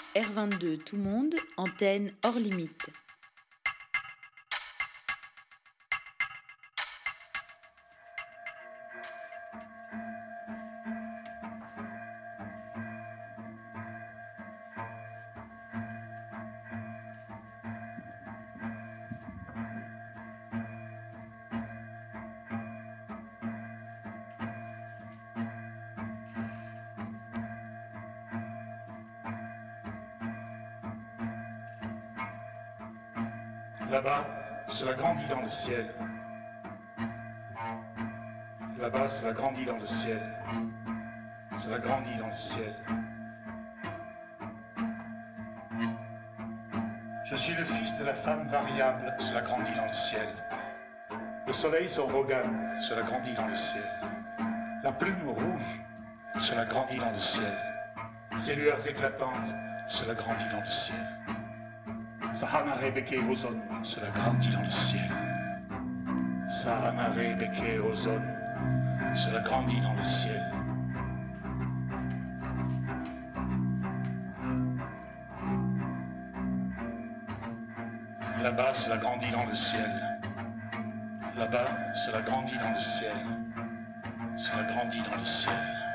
R22 Tout Monde, antenne hors limite. Là-bas, cela grandit dans le ciel. Là-bas, cela grandit dans le ciel. Cela grandit dans le ciel. Je suis le fils de la femme variable, cela grandit dans le ciel. Le soleil sur Rogan, cela grandit dans le ciel. La plume rouge, cela grandit dans le ciel. Ces lueurs éclatantes, cela grandit dans le ciel. Sahanare Beke Ozone, cela grandit dans le ciel. Sahanare Beke Ozone, cela grandit dans le ciel. Là-bas, cela grandit dans le ciel. Là-bas, cela grandit dans le ciel. Cela grandit dans le ciel.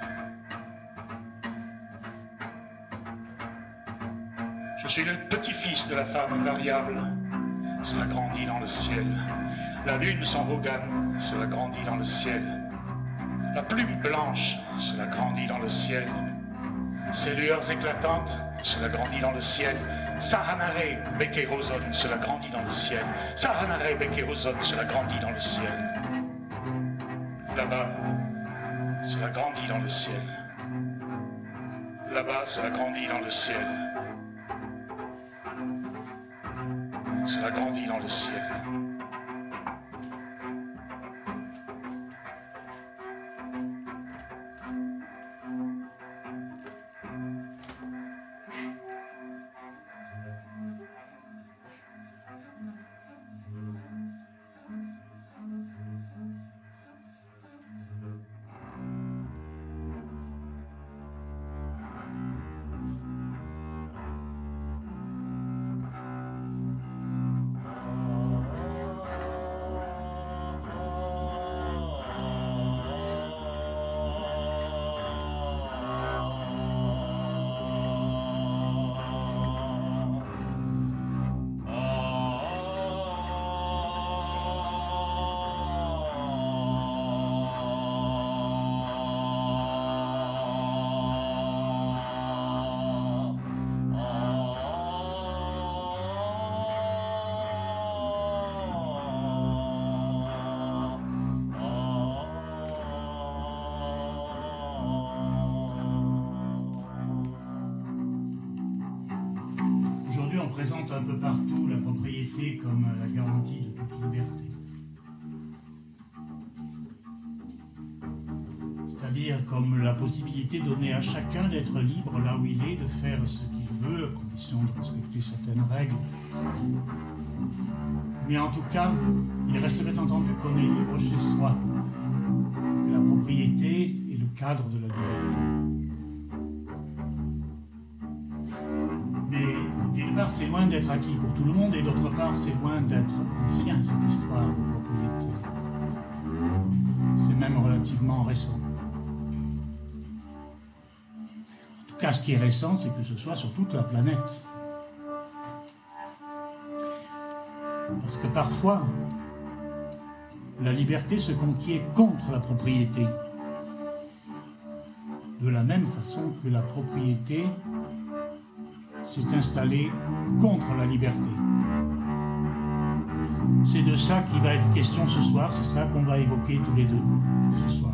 Je suis le petit-fils de la femme variable. Cela grandit dans le ciel. La lune sans Rogan, cela grandit dans le ciel. La plume blanche, cela grandit dans le ciel. Ces lueurs éclatantes, cela grandit dans le ciel. Sahanare Beke Ozone, cela grandit dans le ciel. Sahanare Beke Ozone, cela grandit dans le ciel. Là-bas, cela grandit dans le ciel. Là-bas, cela grandit dans le ciel. Cela grandit dans le ciel. On présente un peu partout la propriété comme la garantie de toute liberté. C'est-à-dire comme la possibilité donnée à chacun d'être libre là où il est, de faire ce qu'il veut, à condition de respecter certaines règles. Mais en tout cas, il resterait entendu qu'on est libre chez soi, que la propriété est le cadre de la liberté. D'une part, c'est loin d'être acquis pour tout le monde, et d'autre part, c'est loin d'être ancien, cette histoire de propriété. C'est même relativement récent. En tout cas, ce qui est récent, c'est que ce soit sur toute la planète. Parce que parfois, la liberté se conquiert contre la propriété. De la même façon que la propriété s'est installé contre la liberté. C'est de ça qu'il va être question ce soir, c'est ça qu'on va évoquer tous les deux ce soir.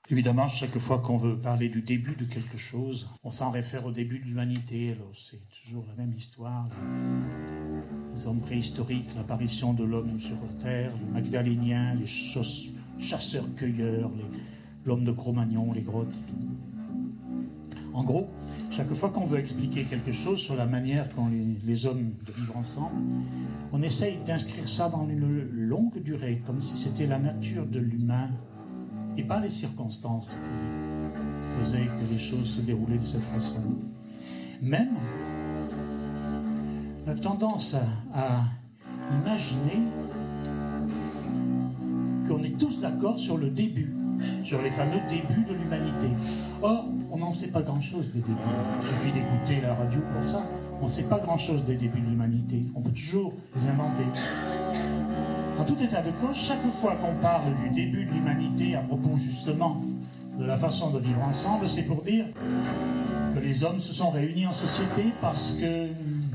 Évidemment, chaque fois qu'on veut parler du début de quelque chose, on s'en réfère au début de l'humanité. Alors, c'est toujours la même histoire. Les hommes préhistoriques, l'apparition de l'homme sur la Terre, le Magdalénien, les chasseurs-cueilleurs, l'homme de Cro-Magnon, les grottes, tout. En gros, chaque fois qu'on veut expliquer quelque chose sur la manière qu'ont les hommes de vivre ensemble, on essaye d'inscrire ça dans une longue durée, comme si c'était la nature de l'humain et pas les circonstances qui faisaient que les choses se déroulaient de cette façon. Même, on a tendance à imaginer qu'on est tous d'accord sur le début, sur les fameux débuts de l'humanité. Or, on n'en sait pas grand-chose des débuts. Il suffit d'écouter la radio pour ça. On ne sait pas grand-chose des débuts de l'humanité. On peut toujours les inventer. En tout état de cause, chaque fois qu'on parle du début de l'humanité à propos justement de la façon de vivre ensemble, c'est pour dire que les hommes se sont réunis en société parce qu'ils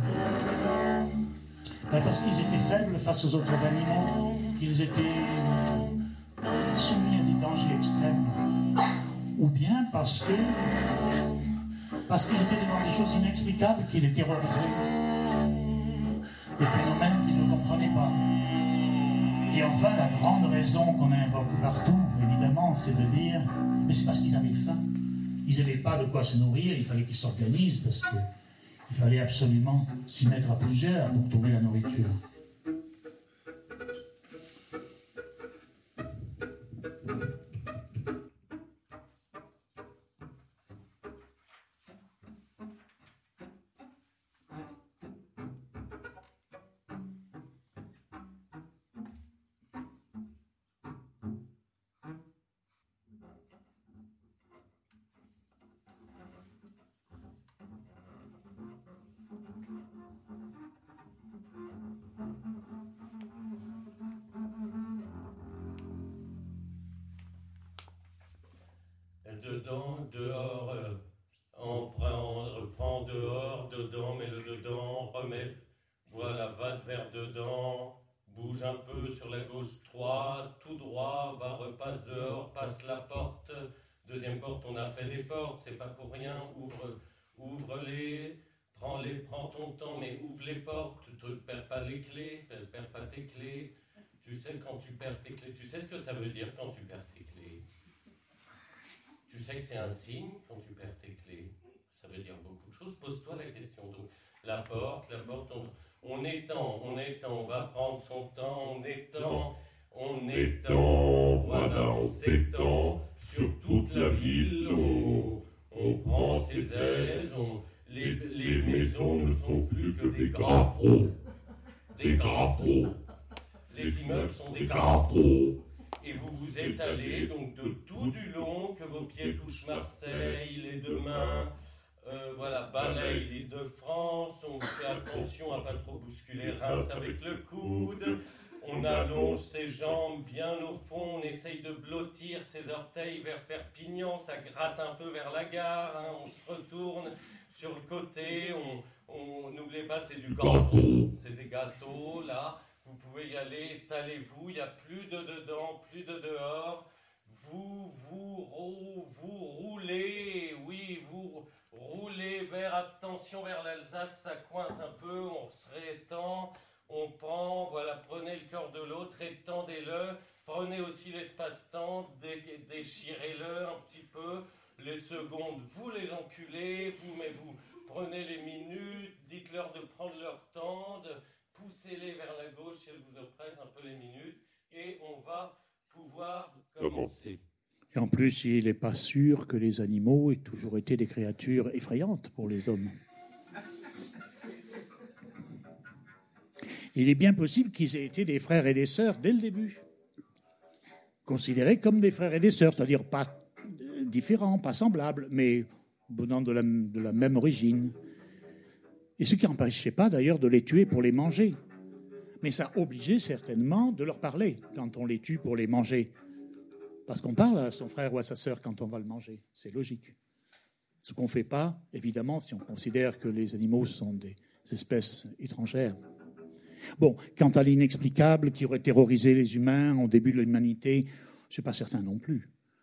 étaient faibles face aux autres animaux, qu'ils étaient soumis à des dangers extrêmes, ou bien parce qu'ils étaient devant des choses inexplicables qui les terrorisaient, des phénomènes qu'ils ne comprenaient pas. Et enfin, la grande raison qu'on invoque partout, évidemment, c'est de dire mais c'est parce qu'ils avaient faim. Ils n'avaient pas de quoi se nourrir, il fallait qu'ils s'organisent parce qu'il fallait absolument s'y mettre à plusieurs pour trouver la nourriture. Dedans, dehors, prends dehors, dedans, mets le dedans, remets, voilà, va vers dedans, bouge un peu sur la gauche, tout droit, va, repasse dehors, passe la porte, deuxième porte, on a fait des portes, c'est pas pour rien, ouvre-les, prends ton temps, mais ouvre les portes, tu ne perds pas les clés, perds pas tes clés, tu sais quand tu perds tes clés, tu sais ce que ça veut dire quand tu perds tes clés. Tu sais que c'est un signe quand tu perds tes clés. Ça veut dire beaucoup de choses. Pose-toi la question. Donc, la porte, on étend, on va prendre son temps, on étend, voilà, on s'étend sur toute la ville, on prend ses aises, les maisons ne sont plus que des grappeaux. Les immeubles sont des grappeaux. Et vous vous étalez donc de tout du long, que vos pieds touchent Marseille, les deux mains, balaye l'Île-de-France, on fait attention à pas trop bousculer Reims avec le coude, on allonge ses jambes bien au fond, on essaye de blottir ses orteils vers Perpignan, ça gratte un peu vers la gare, hein, on se retourne sur le côté, on n'oubliez pas, c'est du gâteau, c'est des gâteaux là. Vous pouvez y aller, étalez-vous, il n'y a plus de dedans, plus de dehors. Vous roulez, oui, vous roulez attention vers l'Alsace, ça coince un peu, on se réétend, on prend, voilà, prenez le cœur de l'autre, étendez-le, prenez aussi l'espace-temps, déchirez-le un petit peu, les secondes, vous les enculez, vous prenez les minutes, dites-leur de prendre leur temps, poussez-les vers la gauche si elles vous oppressent un peu les minutes et on va pouvoir commencer. Et en plus, il n'est pas sûr que les animaux aient toujours été des créatures effrayantes pour les hommes. Il est bien possible qu'ils aient été des frères et des sœurs dès le début. Considérés comme des frères et des sœurs, c'est-à-dire pas différents, pas semblables, mais venant de la même origine. Et ce qui n'empêchait pas d'ailleurs de les tuer pour les manger. Mais ça obligeait certainement de leur parler quand on les tue pour les manger. Parce qu'on parle à son frère ou à sa sœur quand on va le manger. C'est logique. Ce qu'on ne fait pas, évidemment, si on considère que les animaux sont des espèces étrangères. Bon, quant à l'inexplicable qui aurait terrorisé les humains au début de l'humanité, je ne suis pas certain non plus.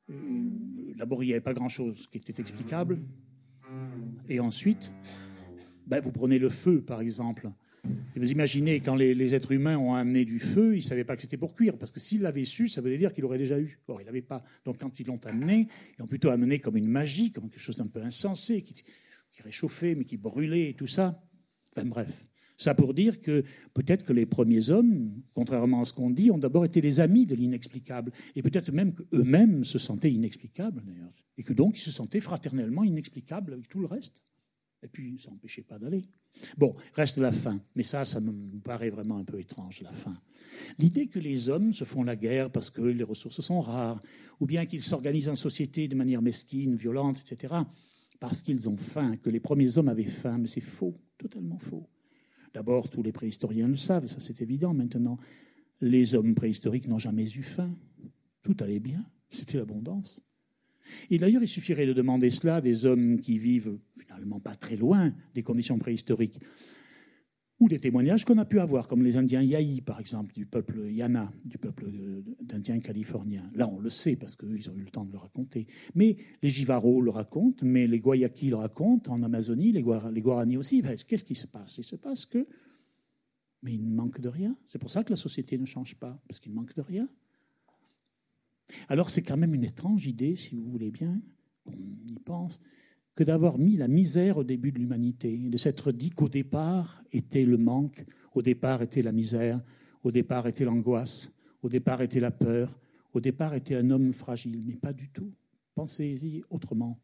D'abord, il n'y avait pas grand-chose qui était explicable. Et ensuite, vous prenez le feu, par exemple. Et vous imaginez, quand les êtres humains ont amené du feu, ils ne savaient pas que c'était pour cuire, parce que s'ils l'avaient su, ça voulait dire qu'il aurait déjà eu. Or, ils l'avaient pas. Donc, quand ils l'ont amené, ils l'ont plutôt amené comme une magie, comme quelque chose d'un peu insensé, qui réchauffait, mais qui brûlait et tout ça. Enfin, bref. Ça pour dire que peut-être que les premiers hommes, contrairement à ce qu'on dit, ont d'abord été les amis de l'inexplicable. Et peut-être même qu'eux-mêmes se sentaient inexplicables, d'ailleurs. Et que donc, ils se sentaient fraternellement inexplicables avec tout le reste. Et puis, ça n'empêchait pas d'aller. Bon, reste la fin. Mais ça me paraît vraiment un peu étrange, la fin. L'idée que les hommes se font la guerre parce que les ressources sont rares, ou bien qu'ils s'organisent en société de manière mesquine, violente, etc., parce qu'ils ont faim, que les premiers hommes avaient faim, mais c'est faux, totalement faux. D'abord, tous les préhistoriens le savent, ça c'est évident maintenant. Les hommes préhistoriques n'ont jamais eu faim. Tout allait bien, c'était l'abondance. Et d'ailleurs, il suffirait de demander cela à des hommes qui vivent finalement pas très loin des conditions préhistoriques, ou des témoignages qu'on a pu avoir, comme les Indiens Yaï, par exemple, du peuple Yana, du peuple d'Indiens californiens. Là, on le sait, parce qu'ils ont eu le temps de le raconter. Mais les Jivaros le racontent, mais les Guayakis le racontent, en Amazonie, les Guarani aussi. Qu'est-ce qui se passe ? Il se passe que... Mais il manque de rien. C'est pour ça que la société ne change pas, parce qu'il manque de rien. Alors, c'est quand même une étrange idée, si vous voulez bien, on y pense, que d'avoir mis la misère au début de l'humanité, de s'être dit qu'au départ était le manque, au départ était la misère, au départ était l'angoisse, au départ était la peur, au départ était un homme fragile, mais pas du tout. Pensez-y autrement.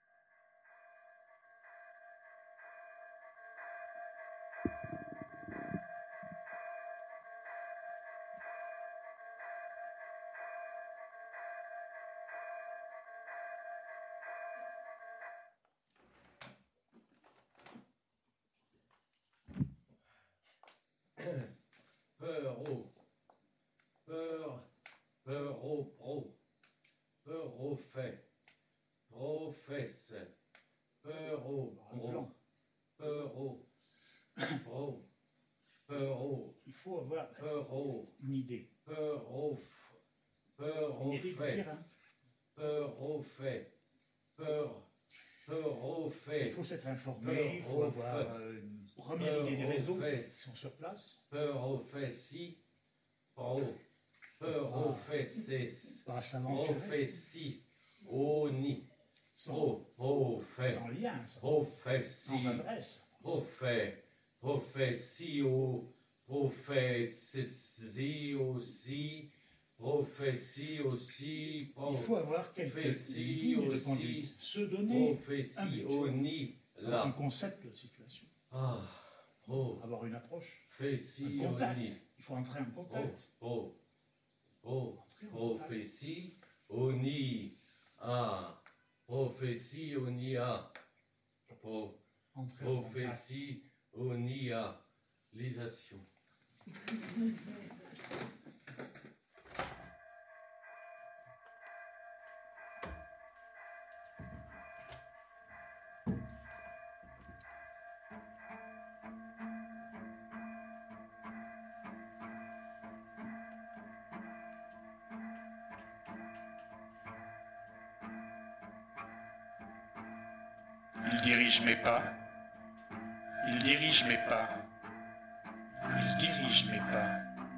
Peur au fait, professe, peur au pro, peur au pro, peur au, Il faut avoir une idée. Peur au fait, peur au fait, peur au fait. Il faut s'être informé, il faut avoir une première idée des réseaux qui sont sur place. Peur au fait si, pro. Peur au fait c'est, au fait si, au ni, au fait, sans lien, au fait si, sans adresse. Au fait si, au fait si aussi, au fait si aussi, il faut avoir quelques lignes de conduite, se donner au fait si, au ni, là. Un concept de situation. Avoir une approche, fait si, un contact. Au ni. Il faut entrer en contact. Prophétie, oni, prophétie, oni, prophétie, oni, lisation. Il dirige mes pas. Il dirige mes pas. Il dirige mes pas.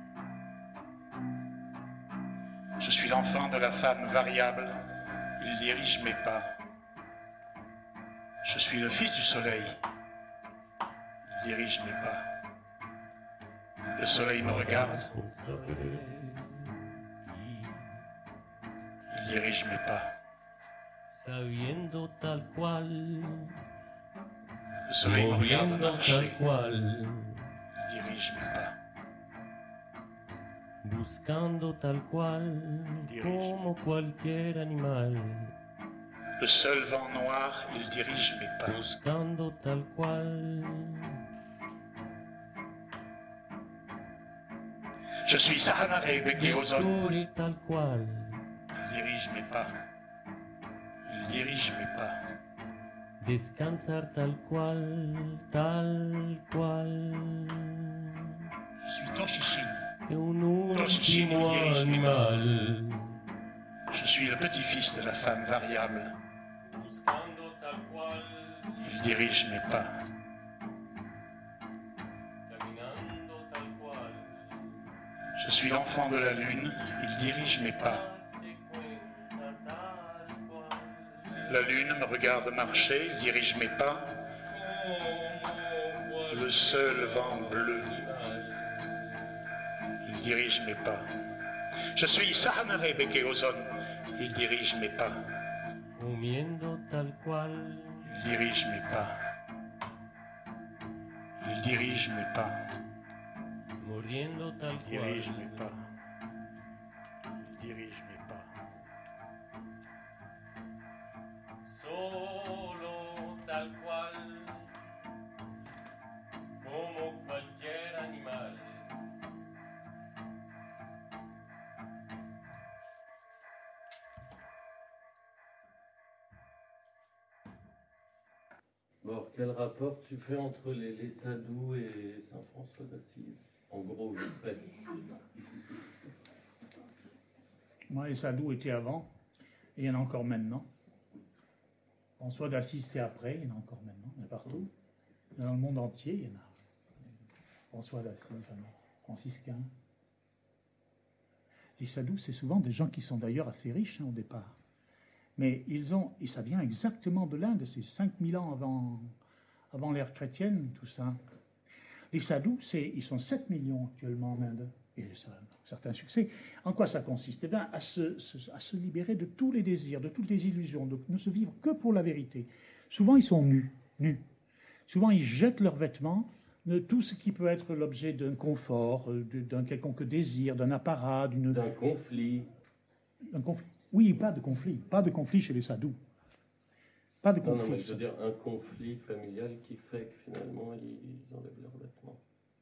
Je suis l'enfant de la femme variable. Il dirige mes pas. Je suis le fils du soleil. Il dirige mes pas. Le soleil me regarde. Il dirige mes pas. Sabiendo tal cual, Le soleil me regarde moviendo marcher. tal cual, Il dirige mes pas. buscando tal cual, como cualquier animal, Le seul vent noir, il dirige mes pas. buscando tal cual. Je suis Sahanare Bekeozon. Descubrir tal cual, Il dirige mes pas. Il dirige mes pas. descansar tal cual, tal cual. Je suis Toshishin. Que un último animal, Je suis le petit-fils de la femme variable. buscando tal cual, Il dirige mes pas. caminando tal cual, Je suis l'enfant de la lune. Il dirige mes pas. se cuenta tal cual, La lune me regarde marcher. Il dirige mes pas. como Le seul vent bleu. animal. Il dirige mes pas. Je suis Sahanare Bekeozon. Il dirige mes pas. Comiendo tal cual, Il dirige mes pas. Il dirige mes pas. muriendo tal Il cual, dirige mes pas. Il dirige mes pas. solo tal cual, como cualquier animal. Bon, quel rapport tu fais entre les Sadous et Saint-François d'Assise? En gros, vite fait. Moi, les sadous étaient avant, et il y en a encore maintenant. François d'Assise, c'est après, il y en a encore maintenant, il y en a partout. Il y en a dans le monde entier, il y en a. François d'Assise, enfin, franciscain. Les sadous, c'est souvent des gens qui sont d'ailleurs assez riches au départ. Mais ils ont, et ça vient exactement de l'Inde, c'est 5000 ans avant l'ère chrétienne, tout ça. Les sadous, ils sont 7 millions actuellement en Inde, et ça a un certain succès. En quoi ça consiste? Eh bien, à se libérer de tous les désirs, de toutes les illusions, de ne se vivre que pour la vérité. Souvent, ils sont nus. Souvent, ils jettent leurs vêtements, de tout ce qui peut être l'objet d'un confort, d'un quelconque désir, d'un apparat, D'un conflit. un conflit. Oui, pas de conflit chez les sadous. Pas de Non, conflit. mais je veux dire un conflit familial qui fait que finalement ils enlèvent leurs vêtements.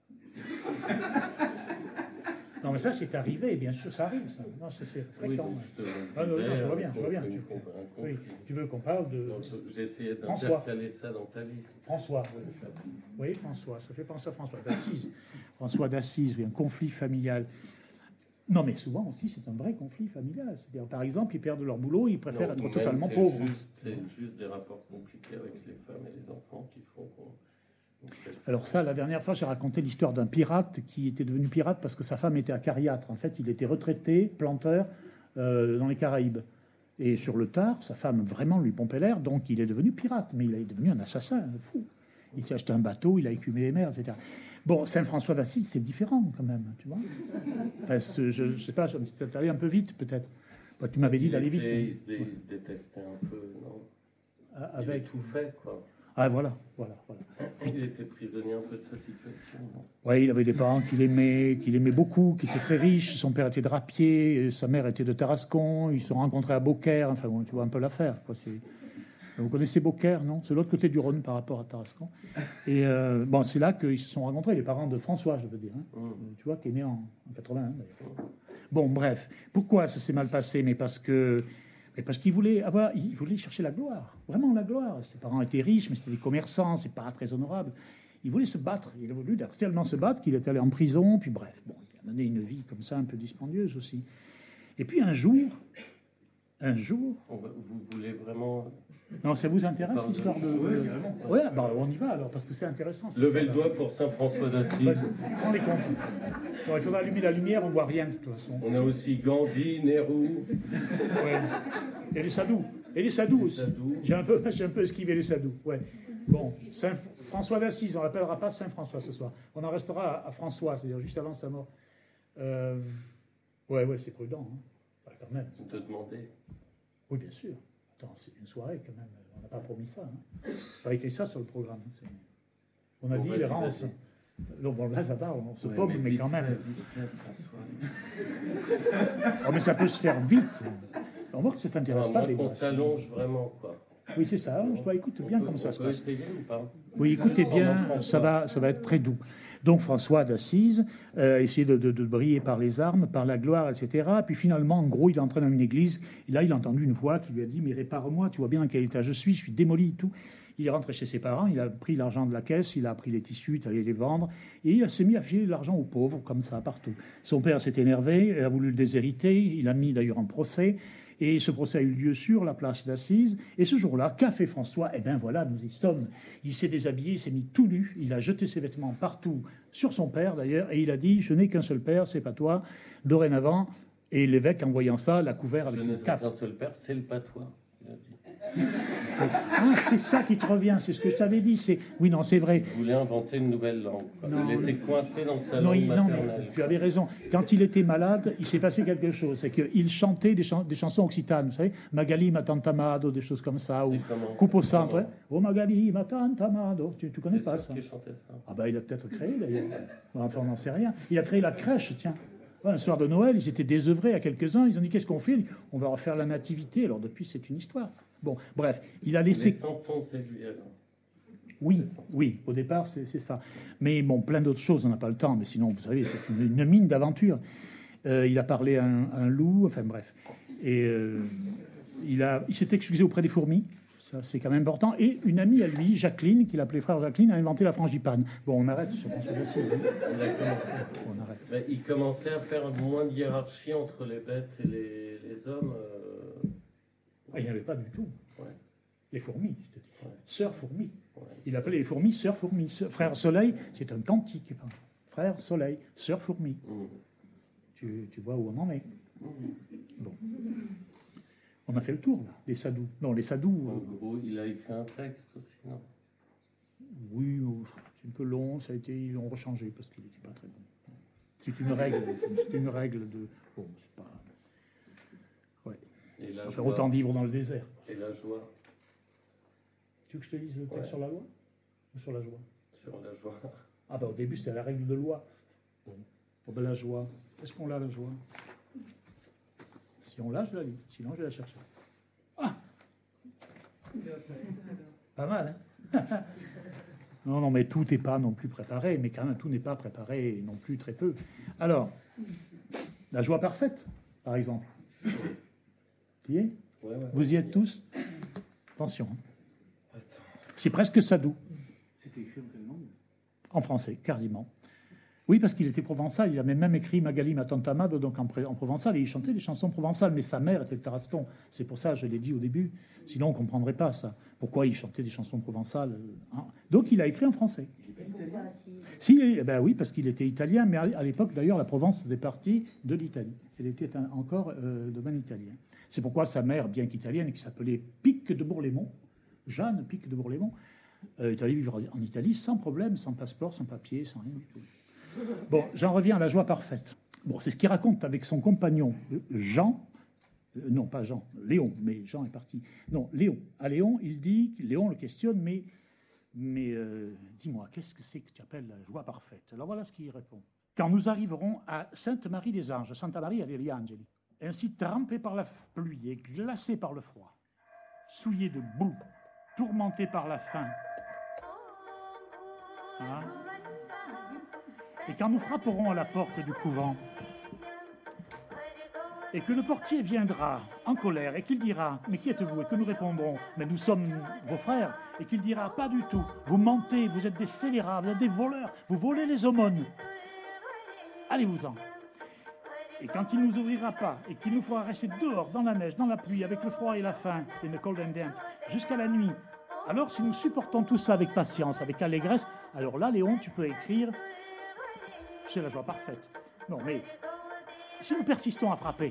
Non, mais ça, c'est arrivé, bien sûr, ça arrive, ça. Non, c'est Oui, fréquent. donc je te Ah, non, je vois bien. un Oui, conflit. tu veux qu'on parle de Donc j'ai essayé François. d'intercaler ça dans ta liste. François. Oui, François, ça fait penser à François d'Assise. François d'Assise, oui, un conflit familial. Non, mais souvent aussi, c'est un vrai conflit familial. C'est-à-dire, par exemple, ils perdent leur boulot, ils préfèrent Non, être même totalement c'est pauvres. C'est juste des rapports compliqués avec les femmes et les enfants qui font qu'on... Alors ça, la dernière fois, j'ai raconté l'histoire d'un pirate qui était devenu pirate parce que sa femme était acariâtre. En fait, il était retraité, planteur, dans les Caraïbes. Et sur le tard, sa femme vraiment lui pompait l'air, donc il est devenu pirate. Mais il est devenu un assassin, un fou. Il s'est acheté un bateau, il a écumé les mers, etc. Bon, Saint-François d'Assise, c'est différent quand même, tu vois. Enfin, je ne sais pas, c'est allé un peu vite peut-être. Bah, tu m'avais dit d'aller vite. Il se détestait un peu, non? Il Avec étouffait, quoi. Ah, voilà. Il était prisonnier un peu de sa situation. Oui, il avait des parents qu'il aimait beaucoup, qui étaient très riches. Son père était drapier, sa mère était de Tarascon. Ils se sont rencontrés à Beaucaire. Enfin, bon, tu vois un peu l'affaire, quoi. Vous connaissez Beaucaire, non? C'est l'autre côté du Rhône par rapport à Tarascon. Et bon, c'est là qu'ils se sont rencontrés, les parents de François, je veux dire. Tu vois, qui est né en 81, d'ailleurs. Bon, bref. Pourquoi ça s'est mal passé? Mais parce qu'il voulait chercher la gloire, vraiment la gloire. Ses parents étaient riches, mais c'était des commerçants, c'est pas très honorable. Il voulait se battre, il a voulu tellement se battre qu'il est allé en prison, puis bref, bon, il a mené une vie comme ça, un peu dispendieuse aussi. Et puis un jour, Vous voulez vraiment... non, ça vous intéresse l'histoire de... Oui, Ouais, bah, on y va alors, parce que c'est intéressant. Levez le doigt pour Saint-François d'Assise. Vas-y, prends les comptes. Alors, il faudra allumer la lumière, on voit rien de toute façon. On a aussi Gandhi, Nehru. Ouais. Et les sadous. Aussi. J'ai un peu esquivé les sadous. Ouais. Bon, Saint-François d'Assise, on ne l'appellera pas Saint-François ce soir. On en restera à François, c'est-à-dire juste avant sa mort. Ouais, c'est prudent. Hein. Enfin, quand même. De demander. Oui, bien sûr. Attends, c'est une soirée quand même. On n'a pas promis ça. Hein. On a écrit ça sur le programme. On a dit les rangs. Donc bon, là, ça va, on se pomme, mais quand même. Oh, mais ça peut se faire vite. On voit que ça t'intéresse pas. On s'allonge vraiment, quoi. Oui, c'est ça. Je dois écouter bien comment ça se passe. Essayer ou pas? Oui, écoutez bien, ça va être très doux. Donc François d'Assise essayait de briller par les armes, par la gloire, etc. Puis finalement, en gros, il est entré dans une église. Et là, il a entendu une voix qui lui a dit « Mais répare-moi, tu vois bien dans quel état je suis démoli et tout. » Il est rentré chez ses parents, il a pris l'argent de la caisse, il a pris les tissus, il allait les vendre, et il s'est mis à filer de l'argent aux pauvres, comme ça, partout. Son père s'est énervé, il a voulu le déshériter, il a mis d'ailleurs en procès, Et ce procès a eu lieu sur la place d'Assise. Et ce jour-là, qu'a fait François? Eh bien voilà, nous y sommes. Il s'est déshabillé, il s'est mis tout nu, il a jeté ses vêtements partout, sur son père d'ailleurs, et il a dit, je n'ai qu'un seul père, c'est pas toi, dorénavant. Et l'évêque, en voyant ça, l'a couvert avec une cape. Je n'ai qu'un seul père, c'est le patois. Ah, c'est ça qui te revient, c'est ce que je t'avais dit. Oui, non, c'est vrai. Il voulait inventer une nouvelle langue. Non, il était coincé dans sa non, langue non, maternelle. tu avais raison. Quand il était malade, il s'est passé quelque chose. C'est qu'il chantait des chansons occitanes, vous savez, Magali ma tante amado, des choses comme ça, ou Coupe au centre. Hein. Oh Magali ma tante amado. Tu connais pas ça? Qui chantait ça? Ah ben il a peut-être créé d'ailleurs. Enfin, on n'en sait rien. Il a créé la crèche, tiens. Ouais, un soir de Noël, ils s'étaient désœuvrés à quelques-uns. Ils ont dit qu'est-ce qu'on fait? On va refaire la nativité. Alors depuis, c'est une histoire. Bon, bref, il a laissé. Les santons, c'est lui alors. Oui, oui, au départ, c'est ça. Mais bon, plein d'autres choses, on n'a pas le temps. Mais sinon, vous savez, c'est une mine d'aventure. Il a parlé à un loup, enfin bref. Et il s'est excusé auprès des fourmis. Ça, c'est quand même important. Et une amie à lui, Jacqueline, qu'il appelait frère Jacqueline, a inventé la frangipane. Bon, on arrête sur François d'Assise. On arrête. Il commençait à faire moins de hiérarchie entre les bêtes et les hommes. Il n'y avait pas du tout. Ouais. Les fourmis, je te dis. Ouais. Sœur fourmi. Ouais. Il appelait les fourmis sœur fourmi. Frère soleil, c'est un cantique. Frère soleil, sœur fourmi. Tu vois où on en est. Bon. On a fait le tour, là, les sadous. Non, les sadous. En gros, il a écrit un texte aussi, non? Oui, c'est un peu long, ils l'ont rechangé parce qu'il n'était pas très bon. C'est une règle de. Bon, c'est pas. Ouais. On va faire autant vivre dans le désert. Et la joie. Tu veux que je te lise le texte sur la loi? Ou sur la joie? Sur la joie. Ah ben au début c'était la règle de loi. Bon, ben, la joie. Est-ce qu'on l'a la joie? Si on l'a, je la lis. Sinon, je vais la chercher. Ah! Pas mal, hein? Non, mais tout n'est pas non plus préparé. Mais quand même, tout n'est pas préparé non plus très peu. Alors, la joie parfaite, par exemple. Qui est? Ouais, vous y êtes tous? Attention. Hein. C'est presque Sadou. C'était écrit en quelle langue? En français, quasiment. Oui, parce qu'il était provençal. Il avait même écrit Magali ma tante amado, donc en provençal, et il chantait des chansons provençales. Mais sa mère était de Tarascon. C'est pour ça, je l'ai dit au début. Sinon, on ne comprendrait pas ça. Pourquoi il chantait des chansons provençales, hein. Donc, il a écrit en français. Si, ben oui, parce qu'il était italien, mais à l'époque, d'ailleurs, la Provence faisait partie de l'Italie. Elle était encore domaine italien. C'est pourquoi sa mère, bien qu'italienne, qui s'appelait Pic de Bourlémont, Jeanne Pic de Bourlémont, est allée vivre en Italie sans problème, sans passeport, sans papier, sans rien du tout. Bon, j'en reviens à la joie parfaite. Bon, c'est ce qu'il raconte avec son compagnon Jean. Non, pas Jean, Léon, mais Jean est parti. Non, Léon. À Léon, il dit, Léon le questionne, mais dis-moi, qu'est-ce que c'est que tu appelles la joie parfaite? Alors voilà ce qu'il répond. Quand nous arriverons à Sainte-Marie des Anges, Santa Maria degli Angeli, ainsi trempés par la pluie et glacés par le froid, souillés de boue, tourmentés par la faim, hein? Et quand nous frapperons à la porte du couvent, et que le portier viendra en colère, et qu'il dira « Mais qui êtes-vous » et que nous répondrons « Mais nous sommes vos frères », et qu'il dira « Pas du tout, vous mentez, vous êtes des scélérats, vous êtes des voleurs, vous volez les aumônes. Allez-vous-en » Et quand il ne nous ouvrira pas, et qu'il nous fera rester dehors, dans la neige, dans la pluie, avec le froid et la faim, et le cold and damp, jusqu'à la nuit, alors si nous supportons tout cela avec patience, avec allégresse, alors là, Léon, tu peux écrire « C'est la joie parfaite ». Non, mais si nous persistons à frapper,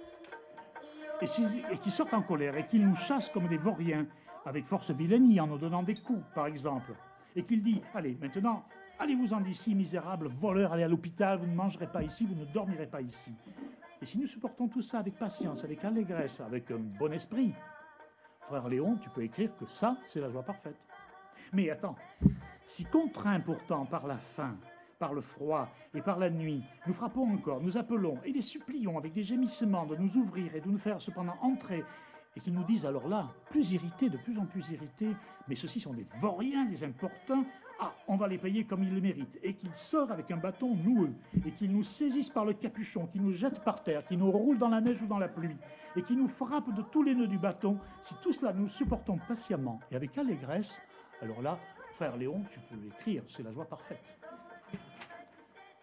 et qu'ils sortent en colère, et qu'ils nous chassent comme des vauriens, avec force vilainie, en nous donnant des coups, par exemple, et qu'il dit « Allez, maintenant, allez-vous-en d'ici, misérables voleurs, allez à l'hôpital, vous ne mangerez pas ici, vous ne dormirez pas ici. » Et si nous supportons tout ça avec patience, avec allégresse, avec un bon esprit, frère Léon, tu peux écrire que ça, c'est la joie parfaite. Mais attends, si contraints pourtant par la faim, par le froid et par la nuit, nous frappons encore, nous appelons et les supplions avec des gémissements de nous ouvrir et de nous faire cependant entrer, et qu'ils nous disent alors là, plus irrités, de plus en plus irrités, mais ceux-ci sont des vauriens, des importuns, ah, on va les payer comme ils le méritent, et qu'ils sortent avec un bâton noueux, et qu'ils nous saisissent par le capuchon, qu'ils nous jettent par terre, qu'ils nous roulent dans la neige ou dans la pluie, et qu'ils nous frappent de tous les nœuds du bâton, si tout cela nous supportons patiemment et avec allégresse, alors là, frère Léon, tu peux écrire, c'est la joie parfaite.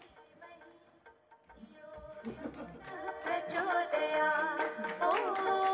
Oh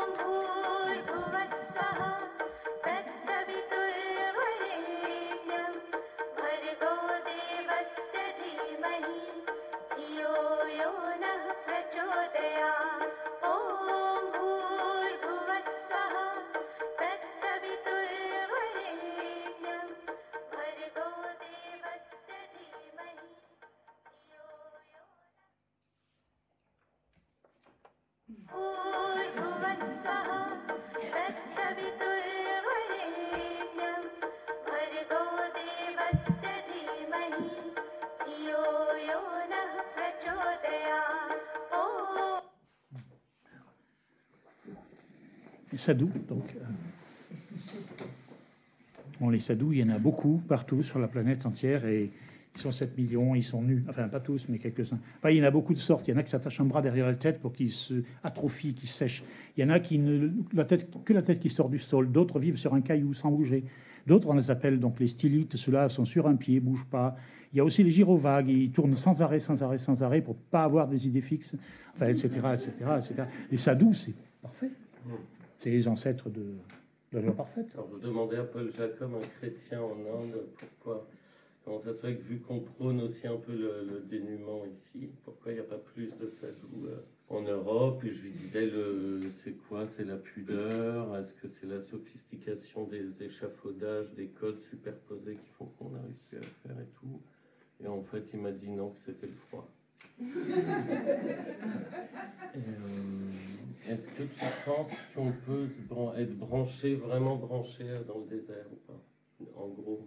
Les sadhus, donc. Bon, les sadhus, il y en a beaucoup partout sur la planète entière et ils sont 7 millions, ils sont nus. Enfin, pas tous, mais quelques-uns. Enfin, il y en a beaucoup de sortes. Il y en a qui s'attachent un bras derrière la tête pour qu'ils se atrophient, qu'ils sèchent. Il y en a qui la tête qui sort du sol. D'autres vivent sur un caillou sans bouger. D'autres, on les appelle donc les stylites. Ceux-là sont sur un pied, bougent pas. Il y a aussi les gyrovagues. Ils tournent sans arrêt pour pas avoir des idées fixes. Enfin, etc. Les sadhus, c'est parfait. C'est les ancêtres de la loi parfaite. Alors, je demandais à Paul Jacob, un chrétien en Inde, comment ça se fait que vu qu'on prône aussi un peu le dénuement ici, pourquoi il n'y a pas plus de sadhus en Europe? Et je lui disais, c'est quoi? C'est la pudeur? Est-ce que c'est la sophistication des échafaudages, des codes superposés qui font qu'on a réussi à faire et tout? Et en fait, il m'a dit non, que c'était le froid. Est-ce que tu penses qu'on peut être branché, vraiment branché dans le désert ou pas? En gros.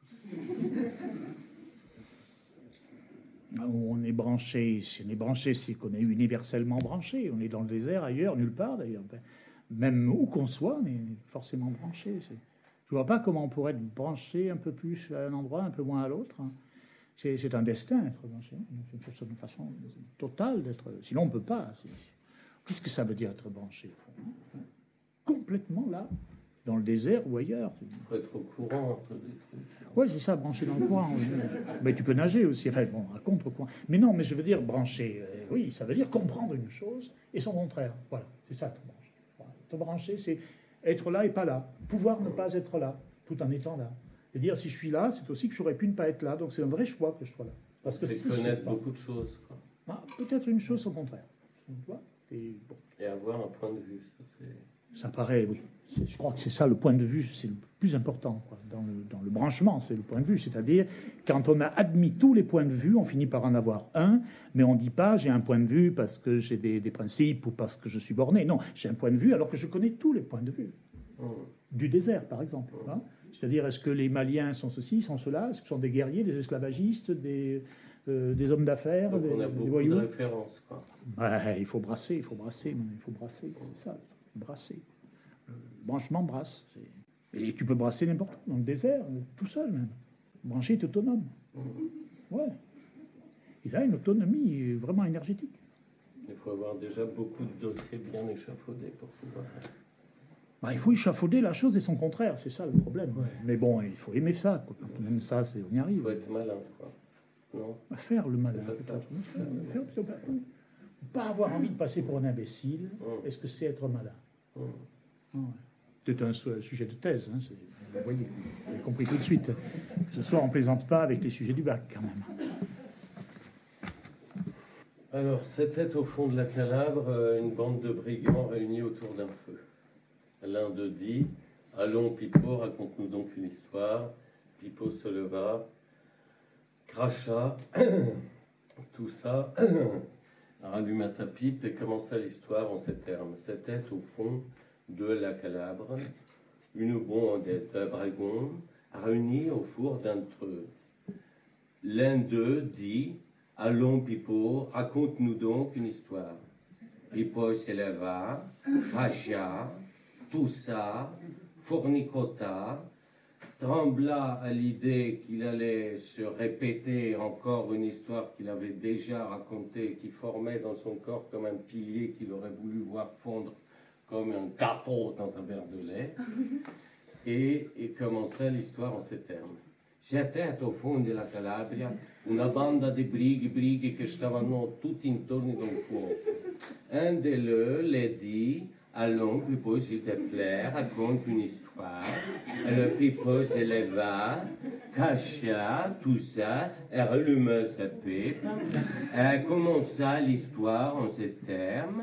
On est branché, si on est branché, c'est qu'on est universellement branché. On est dans le désert, ailleurs, nulle part d'ailleurs. Même où qu'on soit, on est forcément branché. Je vois pas comment on pourrait être branché un peu plus à un endroit, un peu moins à l'autre. C'est un destin, être branché. C'est une façon totale d'être. Sinon, on ne peut pas. Qu'est-ce que ça veut dire être branché? Complètement là, dans le désert ou ailleurs. Il faut être au courant un peu des trucs. Oui, c'est ça, branché dans le courant. Mais tu peux nager aussi, enfin bon, à contre-courant. Mais non, mais je veux dire branché, oui, ça veut dire comprendre une chose et son contraire. Voilà, c'est ça, te brancher. Voilà. Te brancher, c'est être là et pas là. Pouvoir ne pas être là, tout en étant là. Et dire, si je suis là, c'est aussi que j'aurais pu ne pas être là. Donc c'est un vrai choix que je sois là. Parce que c'est connaître beaucoup de choses, quoi. Peut-être une chose au contraire. Tu vois? Bon. Et avoir un point de vue, ça paraît, oui. Je crois que c'est ça, le point de vue, c'est le plus important, quoi. Dans le branchement, c'est le point de vue. C'est-à-dire, quand on a admis tous les points de vue, on finit par en avoir un, mais on ne dit pas, j'ai un point de vue parce que j'ai des principes ou parce que je suis borné. Non, j'ai un point de vue alors que je connais tous les points de vue. Du désert, par exemple. Hein. C'est-à-dire, est-ce que les Maliens sont ceci, sont cela? Est-ce que ce sont des guerriers, des esclavagistes, des hommes d'affaires, des voyous? De références, quoi. Il faut brasser, c'est ça, brasser. Le branchement brasse. Et tu peux brasser n'importe où, dans le désert, tout seul même. Brancher est autonome. Ouais. Il a une autonomie vraiment énergétique. Il faut avoir déjà beaucoup de dossiers bien échafaudés pour pouvoir... Il faut échafauder la chose et son contraire, c'est ça le problème. Ouais. Mais bon, il faut aimer ça, quoi. Quand on aime ça, on y arrive. Il faut être malin, quoi. Non. Faire le malin, peut-être. Pas avoir envie de passer pour un imbécile, est-ce que c'est être malin? C'est un sujet de thèse, hein, vous voyez, vous avez compris tout de suite. Ce soir, on ne plaisante pas avec les sujets du bac, quand même. Alors, c'était au fond de la Calabre une bande de brigands réunis autour d'un feu. L'un d'eux dit « Allons, Pipo, raconte-nous donc une histoire. » Pipo se leva, cracha, tout ça, ralluma sa pipe et commença l'histoire en ces termes. C'était au fond de la Calabre une bande de brigands réunis au four d'entre eux. L'un d'eux dit « Allons, Pipo, raconte-nous donc une histoire. » Pipo se leva, cracha, toussa, fournicota, trembla à l'idée qu'il allait se répéter encore une histoire qu'il avait déjà racontée, qui formait dans son corps comme un pilier qu'il aurait voulu voir fondre comme un gâteau dans un verre de lait, et commença l'histoire en ces termes. J'étais au fond de la Calabria, una banda di brighi che stavano tutti intorno ad un fuoco. Un de eux le dit « Allons, Pipo, s'il te plaît, raconte une histoire. » Et le Pipo se leva, cacha tout ça, et ralluma sa pipe. Et commença l'histoire en ces termes.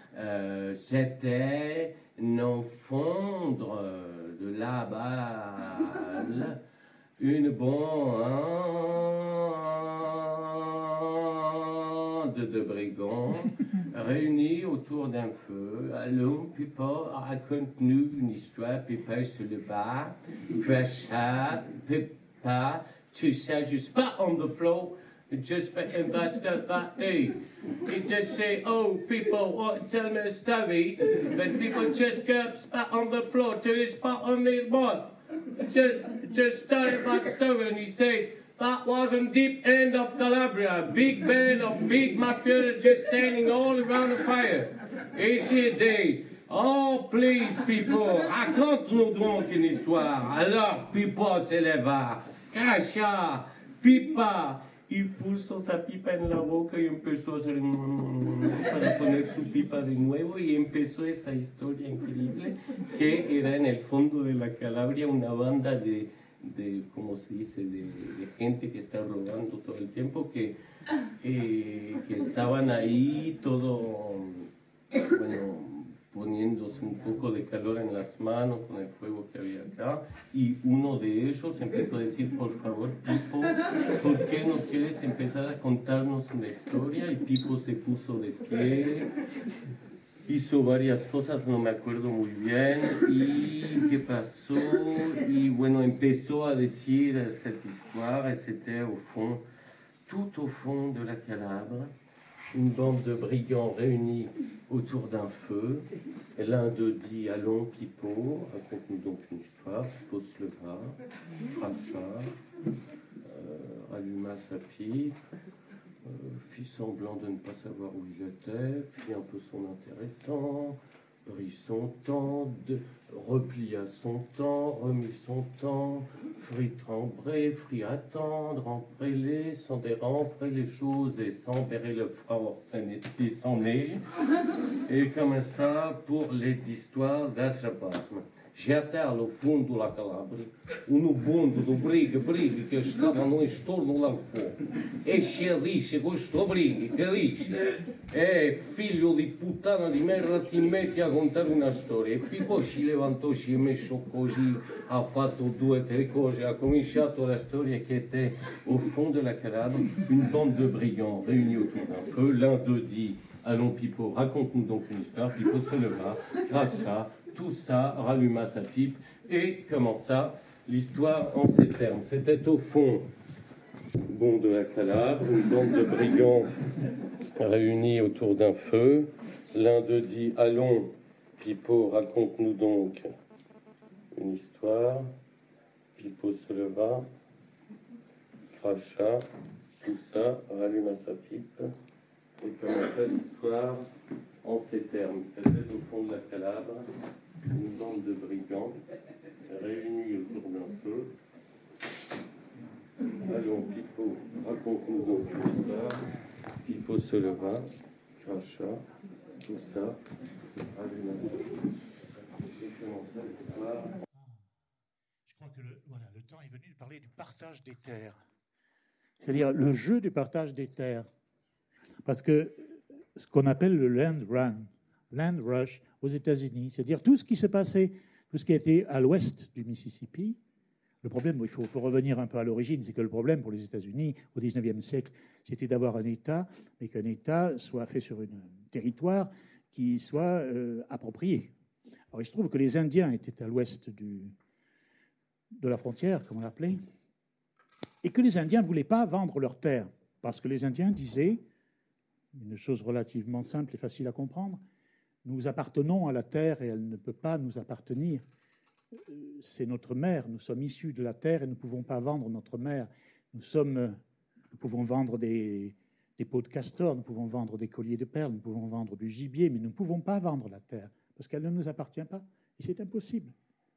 C'était non fondre de la balle, une bande de brigands réunis autour d'un feu. Allons, people, raconte-nous une histoire. Pépin se leva, crasha, Pépin, tu sais, just spat on the floor. Just and bastard that day. He just say, oh, people, tell me a story. But people just get spat on the floor till he spat on their mouth. Just tell him that story. And he say, that was in deep end of Calabria. Big band of big mafia just standing all around the fire. He said, they, oh, please, people, raconte-nous donc une histoire. Alors, people se leva, cracha, pipa. Y puso esa pipa en la boca y empezó a hacer para poner su pipa de nuevo y empezó esa historia increíble que era en el fondo de la Calabria una banda de ¿cómo se dice? De gente que está robando todo el tiempo que estaban ahí todo, bueno, poniéndose un poco de calor en las manos con el fuego que había acá, y uno de ellos empezó a decir, por favor, Pipo, ¿por qué no quieres empezar a contarnos una historia? Y Pipo se puso de pie, hizo varias cosas, no me acuerdo muy bien, y qué pasó, y bueno, empezó a decir cette histoire, et c'était au fond, tout au fond de la Calabre, une bande de brigands réunis autour d'un feu. L'un d'eux dit, allons, Pipo, raconte-nous donc une histoire. Pipo se leva, cracha, alluma sa pipe, fit semblant de ne pas savoir où il était, fit un peu son intéressant, prit son temps, replia son temps, remit son temps, frit trembler, frit attendre, emprêler, sans dérenfrer les choses et sans berrer le front, et s'en est. Et comme ça, pour les histoires d'Alchabasme. Jetar no fundo da Calabria, no bundo do briga que estava no estorno lá fora. Este lixa, gostou briga, que lixa. É filho di puttana di merda, ti metti a contare una storia. E poi si levantò, si è messo così, ha fatto 2 o 3 cose, ha cominciato la storia che était au fond de la Calabria, une bande de brigands réunis autour d'un feu. L'un d'eux dit, allons Pipo, raconte-nous donc une histoire. Pipo se leva, cracha, tout ça, ralluma sa pipe et commença l'histoire en ces termes. C'était au fond de la Calabre, une bande de brigands réunis autour d'un feu. L'un d'eux dit, allons, Pipo, raconte-nous donc une histoire. Pipo se leva, cracha, tout ça, ralluma sa pipe et commença l'histoire en ces termes. C'était au fond de la Calabre, une bande de brigands réunis autour d'un feu. Allons, Pipo, raconte-nous donc une histoire. Pipo se leva, cracha, tout ça, alluma sa pipe. Et commença l'histoire. Je crois que le temps est venu de parler du partage des terres. C'est-à-dire le jeu du partage des terres. Parce que ce qu'on appelle le land rush aux États-Unis, c'est-à-dire tout ce qui s'est passé, tout ce qui a été à l'ouest du Mississippi. Le problème, il faut revenir un peu à l'origine, c'est que le problème pour les États-Unis au XIXe siècle, c'était d'avoir un État, mais qu'un État soit fait sur un territoire qui soit approprié. Alors il se trouve que les Indiens étaient à l'ouest de la frontière, comme on l'appelait, et que les Indiens ne voulaient pas vendre leurs terres, parce que les Indiens disaient, une chose relativement simple et facile à comprendre, nous appartenons à la terre et elle ne peut pas nous appartenir. C'est notre mère, nous sommes issus de la terre et nous ne pouvons pas vendre notre mère. Nous pouvons vendre des peaux de castor, nous pouvons vendre des colliers de perles, nous pouvons vendre du gibier, mais nous ne pouvons pas vendre la terre parce qu'elle ne nous appartient pas et c'est impossible.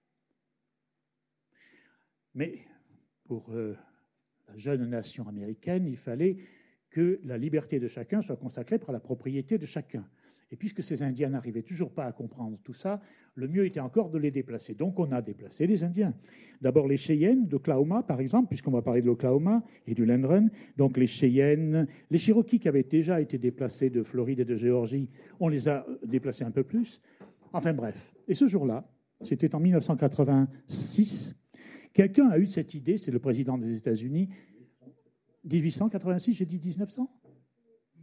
Mais pour la jeune nation américaine, il fallait que la liberté de chacun soit consacrée par la propriété de chacun. Et puisque ces Indiens n'arrivaient toujours pas à comprendre tout ça, le mieux était encore de les déplacer. Donc on a déplacé les Indiens. D'abord les Cheyennes d'Oklahoma, par exemple, puisqu'on va parler de l'Oklahoma et du Land Run. Donc les Cheyennes, les Cherokees qui avaient déjà été déplacés de Floride et de Géorgie, on les a déplacés un peu plus. Enfin bref. Et ce jour-là, c'était en 1986, quelqu'un a eu cette idée, c'est le président des États-Unis, 1886, j'ai dit 1900 ?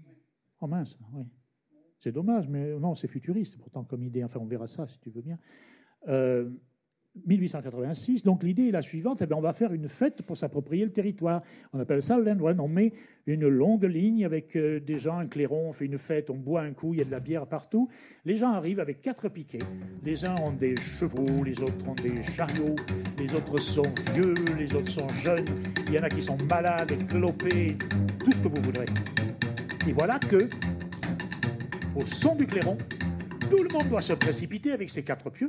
Oh mince, oui. C'est dommage, mais non, c'est futuriste, pourtant, comme idée. Enfin, on verra ça, si tu veux bien. 1886, donc l'idée est la suivante, on va faire une fête pour s'approprier le territoire. On appelle ça le Land Run. On met une longue ligne avec des gens, un clairon, on fait une fête, on boit un coup, il y a de la bière partout. Les gens arrivent avec 4 piquets. Les uns ont des chevaux, les autres ont des chariots, les autres sont vieux, les autres sont jeunes. Il y en a qui sont malades, clopés, tout ce que vous voudrez. Et voilà que, au son du clairon, tout le monde doit se précipiter avec ses 4 pieux.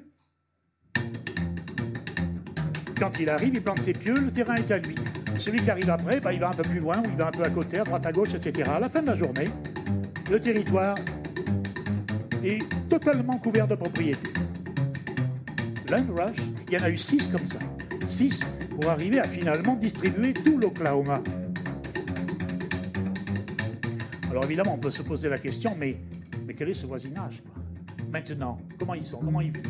Quand il arrive, il plante ses pieux, le terrain est à lui. Celui qui arrive après, il va un peu plus loin, ou il va un peu à côté, à droite, à gauche, etc. À la fin de la journée, le territoire est totalement couvert de propriétés. Land Rush, il y en a eu 6 comme ça. 6 pour arriver à finalement distribuer tout l'Oklahoma. Alors évidemment, on peut se poser la question, mais quel est ce voisinage, quoi? Maintenant, comment ils sont, comment ils vivent?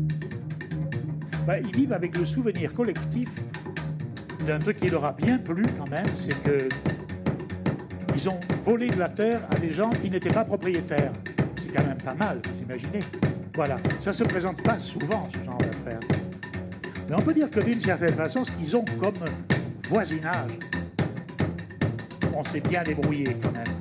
Ils vivent avec le souvenir collectif d'un truc qui leur a bien plu quand même, c'est qu'ils ont volé de la terre à des gens qui n'étaient pas propriétaires. C'est quand même pas mal, vous imaginez. Voilà, ça se présente pas souvent, ce genre d'affaires. Mais on peut dire que d'une certaine façon, ce qu'ils ont comme voisinage, on s'est bien débrouillé quand même.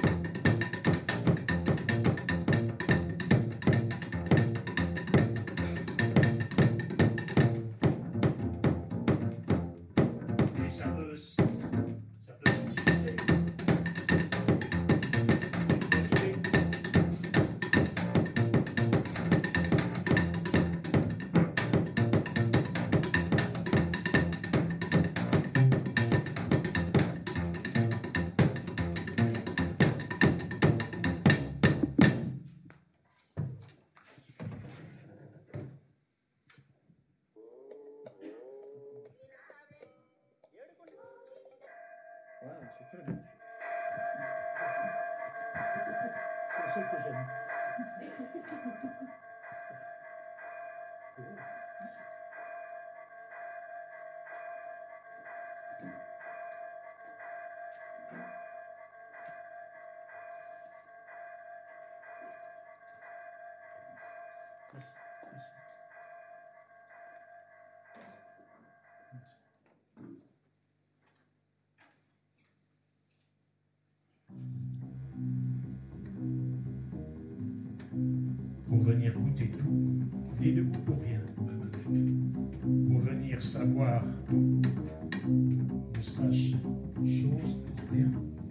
Pour venir goûter tout, et debout pour rien. Pour venir savoir tout, ne sache chose rien.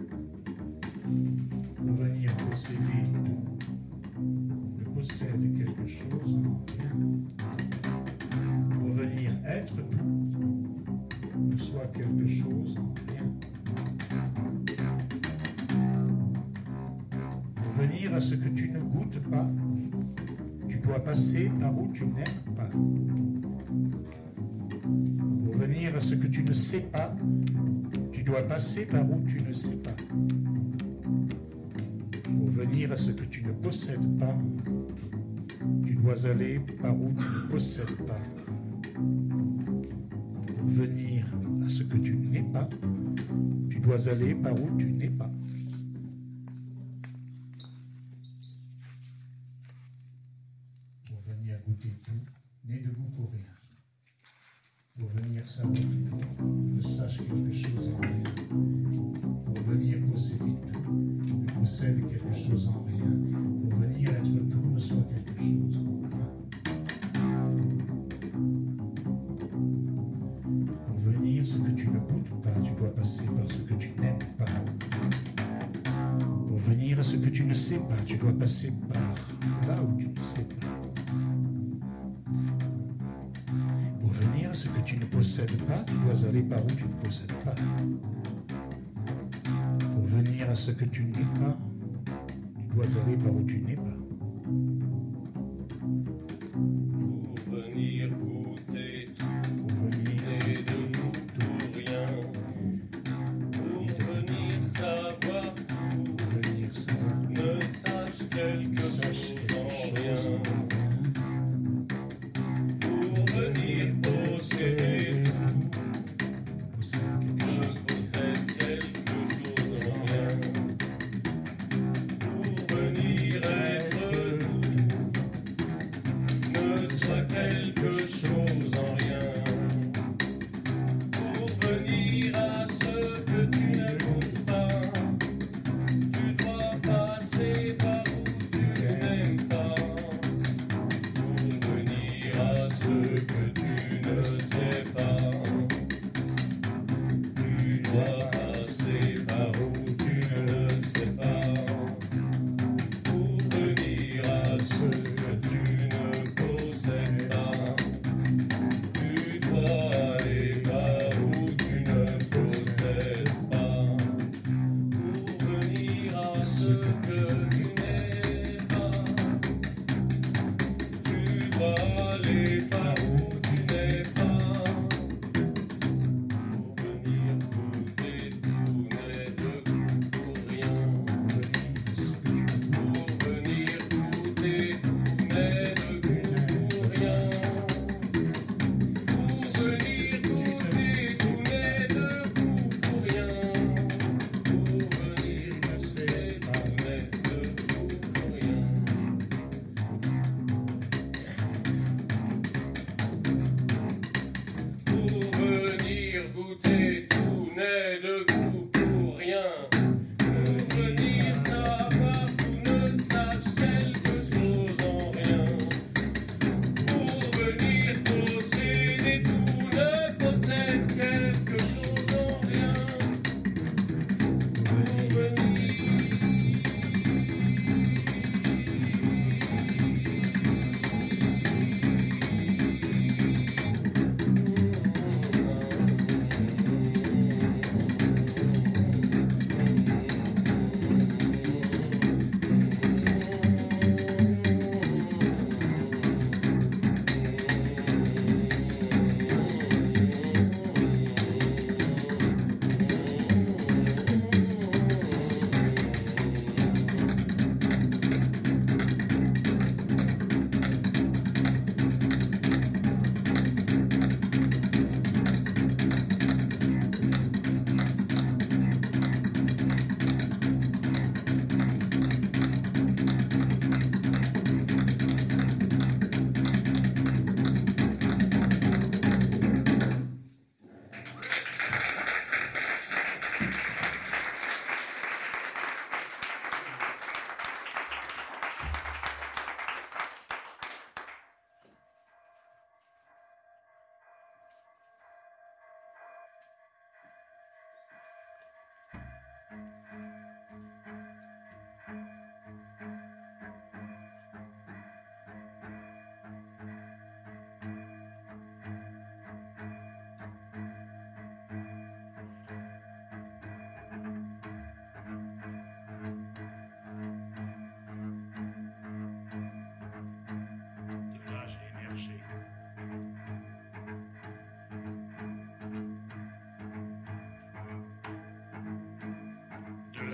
Pour venir posséder tout, ne possède quelque chose en rien. Pour venir être tout, ne soit quelque chose en rien. Pour venir à ce que tu ne goûtes pas, tu dois passer par où tu n'aimes pas. Pour venir à ce que tu ne sais pas, tu dois passer par où tu ne sais pas. Pour venir à ce que tu ne possèdes pas, tu dois aller par où tu ne possèdes pas. Pour venir à ce que tu n'es pas, tu dois aller par où tu n'es pas. Goûter tout, né debout pour rien. Pour venir savoir tout, ne sache quelque chose en rien. Pour venir posséder tout, ne possède quelque chose en rien. Pour venir être tout, ne soit quelque chose en rien. Pour venir ce que tu ne goûtes pas, tu dois passer par ce que tu n'aimes pas. Pour venir à ce que tu ne sais pas, tu dois passer par là où tu ne sais pas. Pour venir à ce que tu ne possèdes pas, tu dois aller par où tu ne possèdes pas. Pour venir à ce que tu n'es pas, tu dois aller par où tu n'es pas. Pour venir goûter tout, Pour venir et de tout rien. Pour venir savoir tout, pour venir savoir, ne sache quelque chose en rien. Pour venir posséder tout, possède quelque ne chose. possède quelque chose en rien.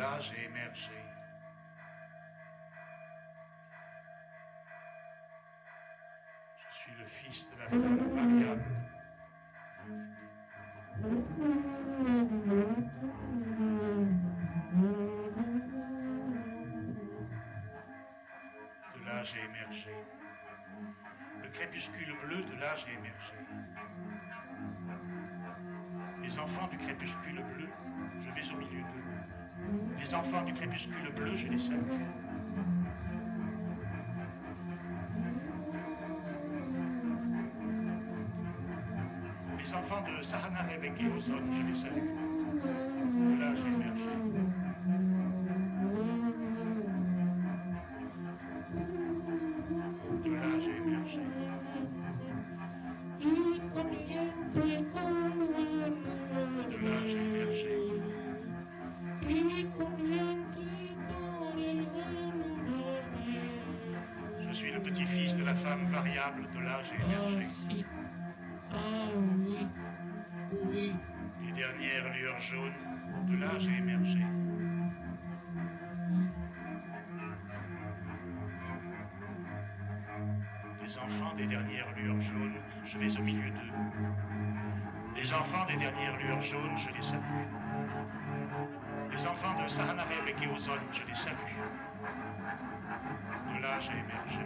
là j'ai émergé. Je suis le fils de la femme variable. De là j'ai émergé. Le crépuscule bleu, de là j'ai émergé. Les enfants du crépuscule bleu, je vais au milieu d'eux. Les enfants du crépuscule bleu, je les salue. Les enfants de Sahanarevek et Ozone, je les salue. De là j'ai émergé. De là j'ai émergé. De là j'ai émergé. Je suis le petit-fils de la femme variable, de là j'ai émergé. Les dernières lueurs jaunes, de là j'ai émergé. Les enfants des dernières lueurs jaunes, je vais au milieu d'eux. Les enfants des dernières lueurs jaunes, je les salue. Les enfants de Sahanarevek et Ozone, je les salue. De là j'ai émergé.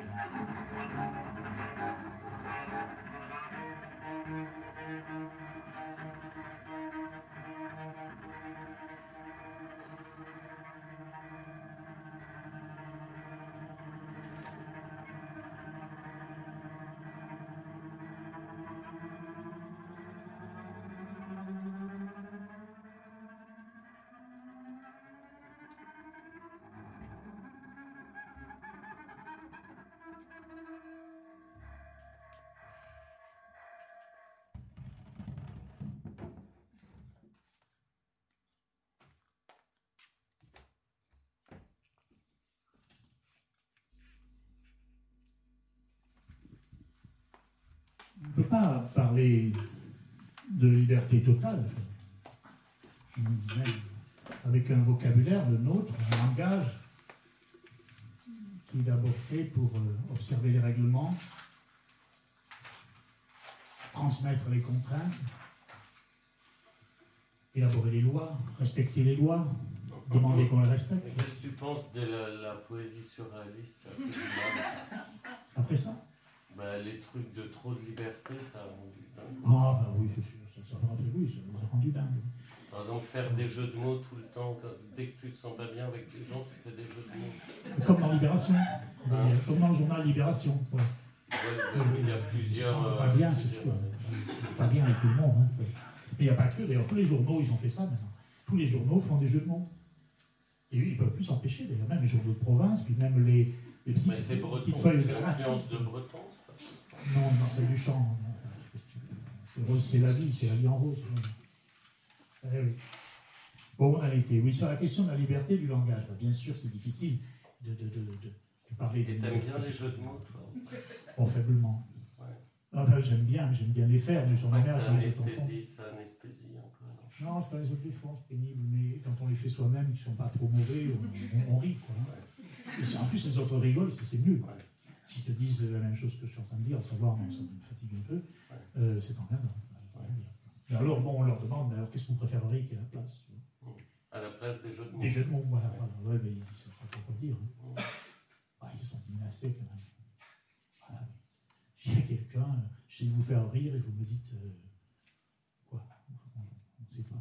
On ne peut pas parler de liberté totale, même avec un vocabulaire, le nôtre, un langage qui est d'abord fait pour observer les règlements, transmettre les contraintes, élaborer les lois, respecter les lois, demander qu'on les respecte. Qu'est-ce que tu penses de la poésie surréaliste? Après ça? Ben, les trucs de trop de liberté, ça a rendu dingue. Ah, bah oui, c'est sûr, ça nous a rendu dingue. Par exemple, faire des jeux de mots tout le temps, dès que tu te sens pas bien avec des gens, tu fais des jeux de mots. Comme dans Libération, comme dans le journal Libération. Ouais. Il y a plusieurs. Pas bien, c'est sûr. Pas bien avec tout le monde. Hein. Mais il n'y a pas que, d'ailleurs, tous les journaux, ils ont fait ça maintenant. Tous les journaux font des jeux de mots. Et ils ne peuvent plus s'empêcher, d'ailleurs, même les journaux de province, puis même les petites, mais c'est breton, feuilles. C'est l'influence de breton, ça. Non, c'est du chant. C'est rose, c'est la vie, c'est la vie en rose. Eh oui. Bon, arrêtez. Oui, sur la question de la liberté du langage, bah, bien sûr, c'est difficile de parler. Et t'aimes bien les jeux de mots, toi? Bon, faiblement. Ouais. Enfin, j'aime bien les faire, mais sur ma mère. Ça anesthésie un peu. Non, c'est pas les autres qui font, c'est pénible, mais quand on les fait soi-même, qui ne sont pas trop mauvais, on rit, quoi. Hein. Et en plus, les autres rigolent, c'est mieux. Ouais. S'ils te disent la même chose que je suis en train de dire, à savoir, non, ça me fatigue un peu, c'est emmerdant. Mais alors, bon, on leur demande, mais alors, qu'est-ce que vous préféreriez qu'il y ait à la place? À la place des jeux de mots. Des jeux de mots, voilà. Ouais, mais ils ne savent pas trop quoi dire. Hein. Ah, ils se sentent menacés, quand même. Voilà. Il y a quelqu'un, je sais vous faire rire et vous me dites, quoi? On ne sait pas.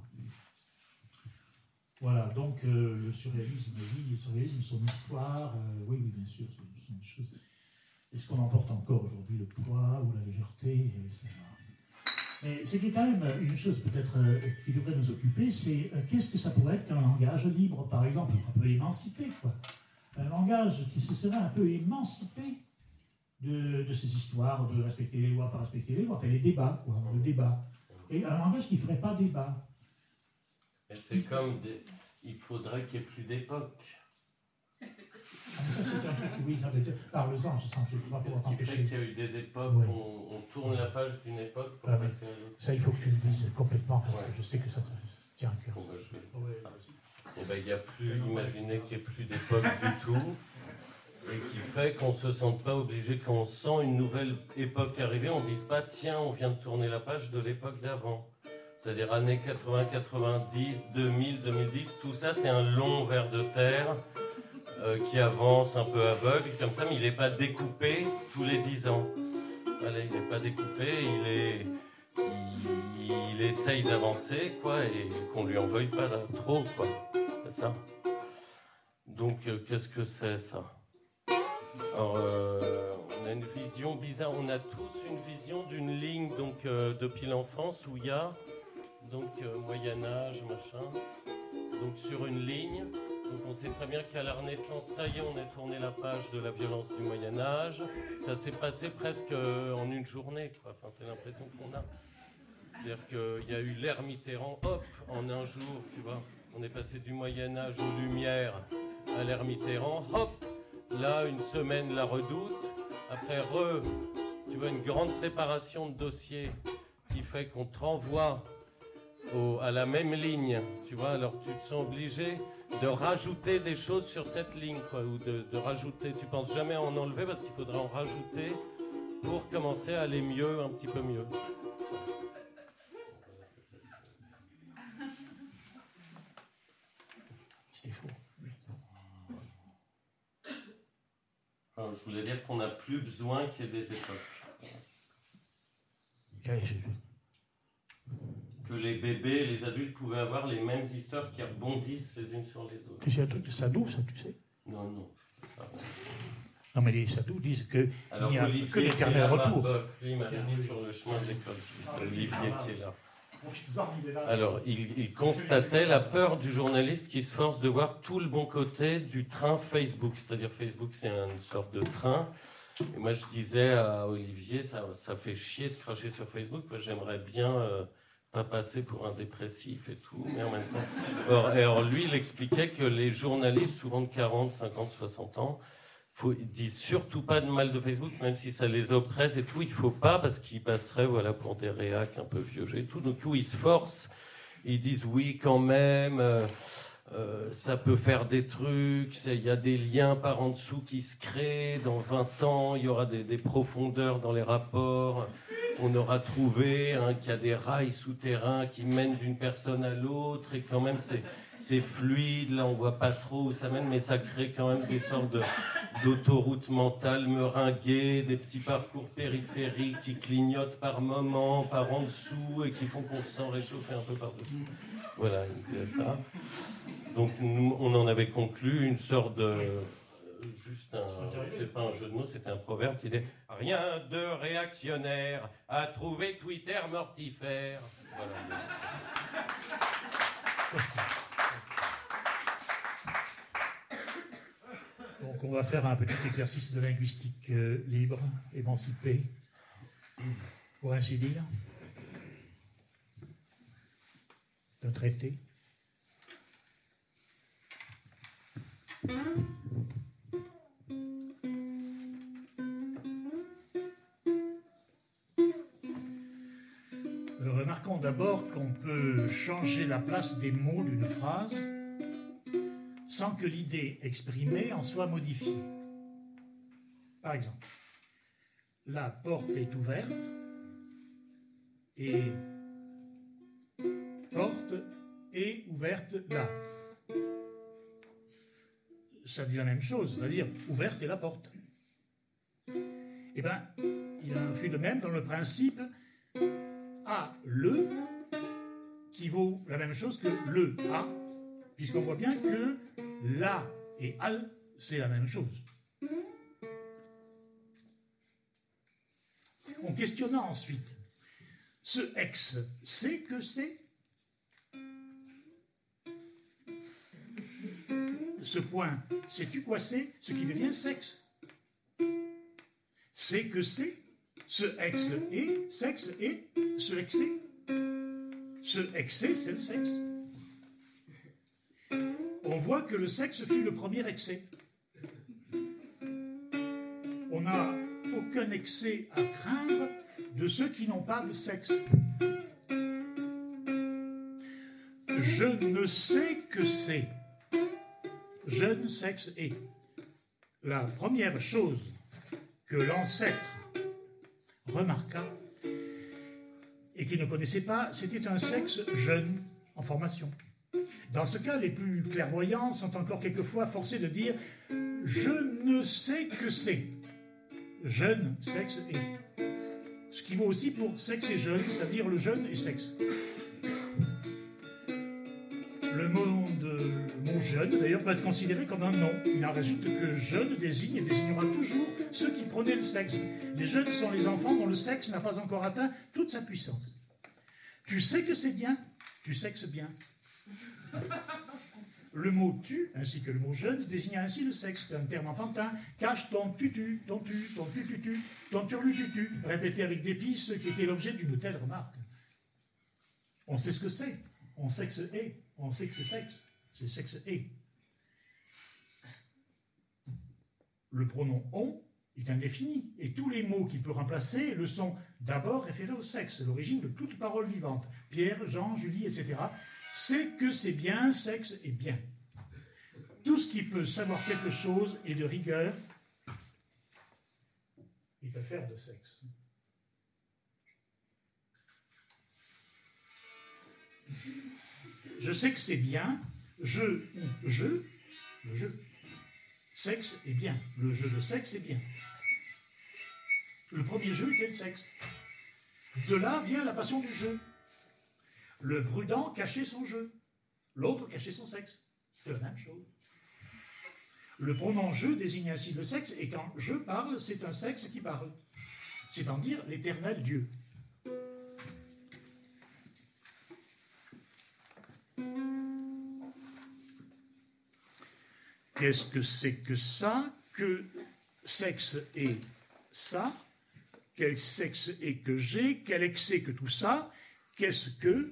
Voilà, donc le surréalisme, oui, le surréalisme, son histoire, oui, bien sûr, ce sont des choses. Est-ce qu'on emporte encore aujourd'hui le poids ou la légèreté, etc. Mais c'était quand même une chose peut-être qui devrait nous occuper, c'est qu'est-ce que ça pourrait être qu'un langage libre, par exemple, un peu émancipé, quoi. Un langage qui se serait un peu émancipé de ces histoires de respecter les lois, pas respecter les lois, enfin les débats, quoi, le débat. Et un langage qui ne ferait pas débat. Et c'est comme il faudrait qu'il n'y ait plus d'époque. Ah, ça, c'est un truc, oui, parle-en, je sens que je ne peux pas pouvoir t'empêcher. Qu'est-ce qui fait qu'il y a eu des époques où on tourne la page d'une époque pour passer à l'autre? Ça, il faut que tu le dises complètement, parce que je sais que ça te tient à cœur. Bon, bah, je vais le dire ça. il n'y a plus, imaginez qu'il n'y ait plus d'époque du tout, et qui fait qu'on ne se sente pas obligé, quand on sent une nouvelle époque arriver, on ne dise pas, tiens, on vient de tourner la page de l'époque d'avant. C'est-à-dire années 80, 90, 2000, 2010, tout ça, c'est un long ver de terre qui avance un peu aveugle, comme ça, mais il n'est pas découpé tous les 10 ans. Voilà, il n'est pas découpé, il essaye d'avancer, quoi, et qu'on lui en veuille pas trop, quoi. C'est ça. Donc, qu'est-ce que c'est, ça ? Alors, on a une vision bizarre, on a tous une vision d'une ligne, donc, depuis l'enfance, où il y a, donc, Moyen-Âge, machin, donc sur une ligne. Donc on sait très bien qu'à la Renaissance, ça y est, on a tourné la page de la violence du Moyen-Âge. Ça s'est passé presque en une journée, quoi. Enfin, c'est l'impression qu'on a. C'est-à-dire qu'il y a eu l'ère Mitterrand, hop, en un jour, tu vois. On est passé du Moyen-Âge aux Lumières à l'ère Mitterrand, hop, là, une semaine, la Redoute. Après, tu vois, une grande séparation de dossiers qui fait qu'on te renvoie à la même ligne, tu vois. Alors tu te sens obligé de rajouter des choses sur cette ligne, quoi, ou de rajouter. Tu penses jamais en enlever parce qu'il faudrait en rajouter pour commencer à aller mieux, un petit peu mieux. C'est faux. Alors, je voulais dire qu'on n'a plus besoin qu'il y ait des époques. Que les bébés et les adultes pouvaient avoir les mêmes histoires qui rebondissent les unes sur les autres. C'est un truc de sadou, ça, tu sais. Non. Non, mais les sadous disent qu'il n'y a Olivier que les carnets à retour. Lui, il m'avait dit sur le chemin de l'école. C'est Olivier qui est là. Alors, il constatait la peur du journaliste qui se force de voir tout le bon côté du train Facebook. C'est-à-dire, Facebook, c'est une sorte de train. Et moi, je disais à Olivier, ça fait chier de cracher sur Facebook. Moi, j'aimerais bien pas passer pour un dépressif et tout, mais en même temps... Alors, lui, il expliquait que les journalistes, souvent de 40, 50, 60 ans, ils disent surtout pas de mal de Facebook, même si ça les oppresse et tout, il faut pas, parce qu'ils passeraient, voilà, pour des réacs un peu vieux et tout. Donc, ils se forcent, ils disent oui, quand même, ça peut faire des trucs, il y a des liens par en dessous qui se créent, dans 20 ans, il y aura des profondeurs dans les rapports, on aura trouvé qu'il y a des rails souterrains qui mènent d'une personne à l'autre, et quand même, c'est fluide, là on voit pas trop où ça mène, mais ça crée quand même des sortes d'autoroutes mentales meringuées, des petits parcours périphériques qui clignotent par moments, par en dessous, et qui font qu'on se sent réchauffer un peu par-dessous. Voilà, il disait ça. Donc nous, on en avait conclu une sorte de... c'est pas un jeu de mots, c'était un proverbe qui dit « Rien de réactionnaire à trouver Twitter mortifère ». Voilà. Donc on va faire un petit exercice de linguistique libre, émancipé, pour ainsi dire. Un traité. Remarquons d'abord qu'on peut changer la place des mots d'une phrase sans que l'idée exprimée en soit modifiée. Par exemple, la porte est ouverte et porte est ouverte là. Ça dit la même chose, c'est-à-dire ouverte est la porte. Eh bien, il en fut de même dans le principe A, le, qui vaut la même chose que le A, puisqu'on voit bien que la et al, c'est la même chose. On questionna ensuite, ce ex, c'est que c'est? Ce point, sais-tu quoi c'est? Ce qui devient sexe. C'est que c'est? Ce ex est, sexe est, ce excès. Ce excès, c'est le sexe. On voit que le sexe fut le premier excès. On n'a aucun excès à craindre de ceux qui n'ont pas de sexe. je ne sais que c'est. Jeune, sexe et. La première chose que l'ancêtre remarqua et qu'il ne connaissait pas, c'était un sexe jeune en formation. Dans ce cas, les plus clairvoyants sont encore quelquefois forcés de dire « je ne sais que c'est ». Jeune, sexe et. Ce qui vaut aussi pour sexe et jeune, c'est-à-dire le jeune et sexe. Le mot jeune, d'ailleurs, peut être considéré comme un nom. Il en résulte que jeune désigne et désignera toujours ceux qui prenaient le sexe. Les jeunes sont les enfants dont le sexe n'a pas encore atteint toute sa puissance. Tu sais que c'est bien, tu sexes bien. Le mot tu, ainsi que le mot jeune, désigne ainsi le sexe. C'est un terme enfantin. Cache ton tutu, ton tu-tu-tu, ton turlu-tutu, répété avec dépit, ce qui était l'objet d'une telle remarque. On sait ce que c'est. On sexe est. On sait que c'est sexe. C'est sexe est. Le pronom on est indéfini, et tous les mots qu'il peut remplacer le sont d'abord référés au sexe, l'origine de toute parole vivante. Pierre, Jean, Julie, etc. C'est que c'est bien, sexe est bien. Tout ce qui peut savoir quelque chose et de rigueur est affaire de sexe. Je sais que c'est bien, le jeu, sexe est bien, le jeu de sexe est bien. Le premier jeu était le sexe. De là vient la passion du jeu. Le prudent cachait son jeu, l'autre cachait son sexe. C'est la même chose. Le pronom je désigne ainsi le sexe, et quand je parle, c'est un sexe qui parle. C'est-à-dire l'éternel Dieu. Qu'est-ce que c'est que ça? Que sexe est ça? Quel sexe est que j'ai? Quel excès que tout ça? Qu'est-ce que...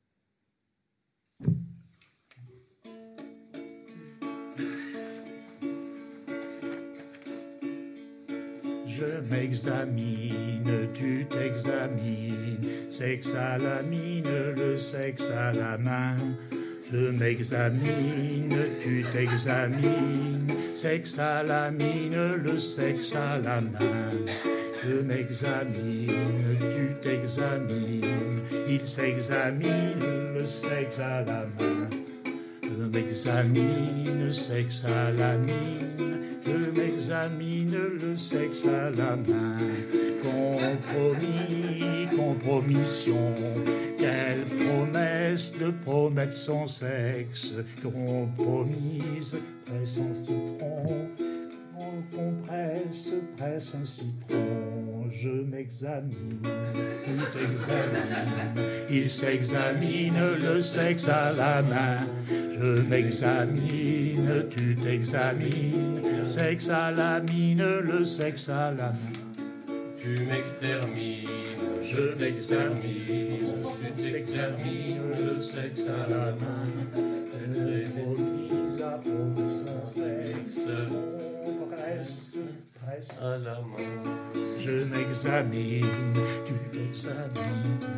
Je m'examine, tu t'examines, sexe à la mine, le sexe à la main. Je m'examine, tu t'examines, sexe à la mine, le sexe à la main. Je m'examine, tu t'examines, il s'examine, le sexe à la main. Je m'examine, sexe à la mine, je m'examine, le sexe à la main. Compromis, compromission, quelle promesse de promettre son sexe. Compromise, presse un citron, compresse, presse un citron. Je m'examine, tu t'examines, il s'examine, le sexe à la main. Je m'examine, tu t'examines, sexe à la mine, le sexe à la main. Tu m'extermines, Je m'examine, tu t'examines, le sexe à la main. Compromise, approuve son sexe, presse à la main. Je m'examine, tu t'examines.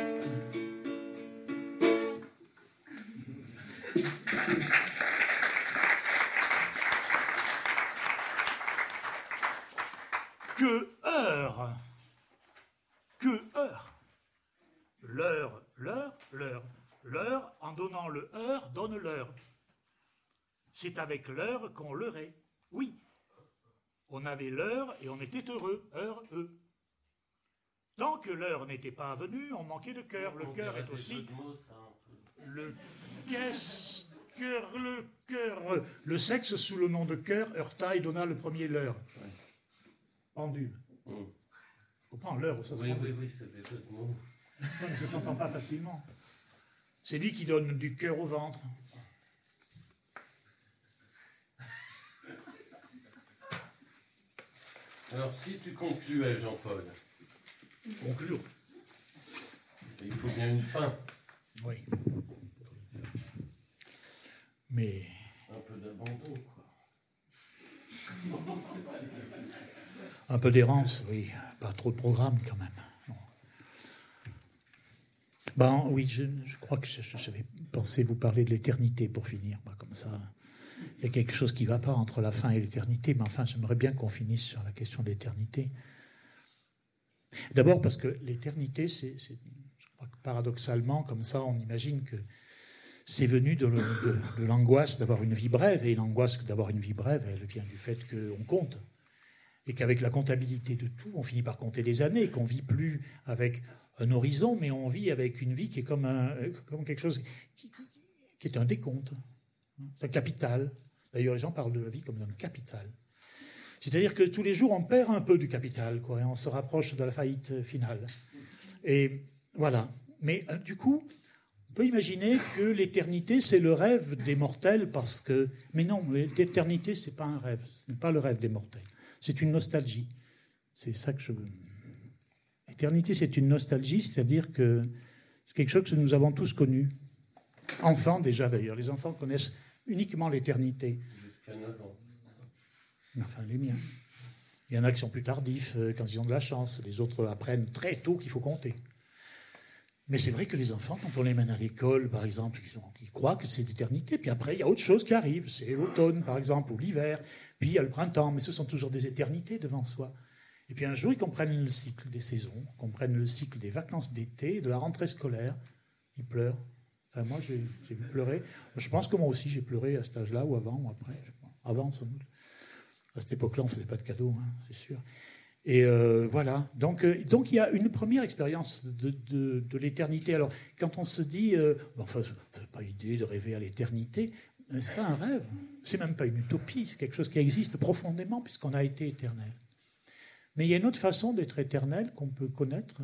Que heure! Que heure! L'heure, l'heure, l'heure. L'heure, en donnant le heure, donne l'heure. C'est avec l'heure qu'on l'heurait. Oui. On avait l'heure et on était heureux. Heure, Tant que l'heure n'était pas venue, on manquait de cœur. Le cœur est aussi... Le qu'est-ce que le cœur? Le sexe sous le nom de cœur heurta et donna le premier leurre. Pendule. On prend l'heure au sens pendule. Oui, c'est des jeux de mots. Non, mais ça ne s'entend pas facilement. C'est lui qui donne du cœur au ventre. Alors, si tu concluais, Jean-Paul. Conclure. Il faut bien une fin. Oui. Mais... Un peu d'abandon, quoi. Un peu d'errance, oui. Pas trop de programme, quand même. Non. Ben oui, je crois que je vais pensais vous parler de l'éternité pour finir. Comme ça, il y a quelque chose qui ne va pas entre la fin et l'éternité, mais enfin, j'aimerais bien qu'on finisse sur la question de l'éternité. D'abord parce que l'éternité, je crois que paradoxalement, comme ça, on imagine que c'est venu de l'angoisse d'avoir une vie brève, et l'angoisse d'avoir une vie brève, elle vient du fait qu'on compte, et qu'avec la comptabilité de tout, on finit par compter les années, qu'on ne vit plus avec un horizon, mais on vit avec une vie qui est comme quelque chose qui est un décompte, un capital. D'ailleurs, les gens parlent de la vie comme d'un capital. C'est-à-dire que tous les jours, on perd un peu du capital, et on se rapproche de la faillite finale. Et voilà. Mais du coup, on peut imaginer que l'éternité, c'est le rêve des mortels, parce que... Mais non, l'éternité, ce n'est pas un rêve, ce n'est pas le rêve des mortels. C'est une nostalgie. C'est ça que je veux. L'éternité, c'est une nostalgie, c'est-à-dire que c'est quelque chose que nous avons tous connu. Enfants déjà, d'ailleurs. Les enfants connaissent uniquement l'éternité. Jusqu'à 9 ans. Enfin, les miens. Il y en a qui sont plus tardifs quand ils ont de la chance. Les autres apprennent très tôt qu'il faut compter. Mais c'est vrai que les enfants, quand on les mène à l'école, par exemple, ils croient que c'est l'éternité. Puis après, il y a autre chose qui arrive. C'est l'automne, par exemple, ou l'hiver. Puis il y a le printemps. Mais ce sont toujours des éternités devant soi. Et puis un jour, ils comprennent le cycle des saisons, comprennent le cycle des vacances d'été, de la rentrée scolaire. Ils pleurent. Enfin, moi, j'ai vu pleurer. Je pense que moi aussi, j'ai pleuré à cet âge-là, ou avant, ou après. Avant, sans doute. À cette époque-là, on ne faisait pas de cadeaux, c'est sûr. Et voilà. Donc, il y a une première expérience de l'éternité. Alors, quand on se dit, enfin, ça n'a pas idée de rêver à l'éternité, ce n'est pas un rêve. C'est même pas une utopie. C'est quelque chose qui existe profondément, puisqu'on a été éternel. Mais il y a une autre façon d'être éternel qu'on peut connaître.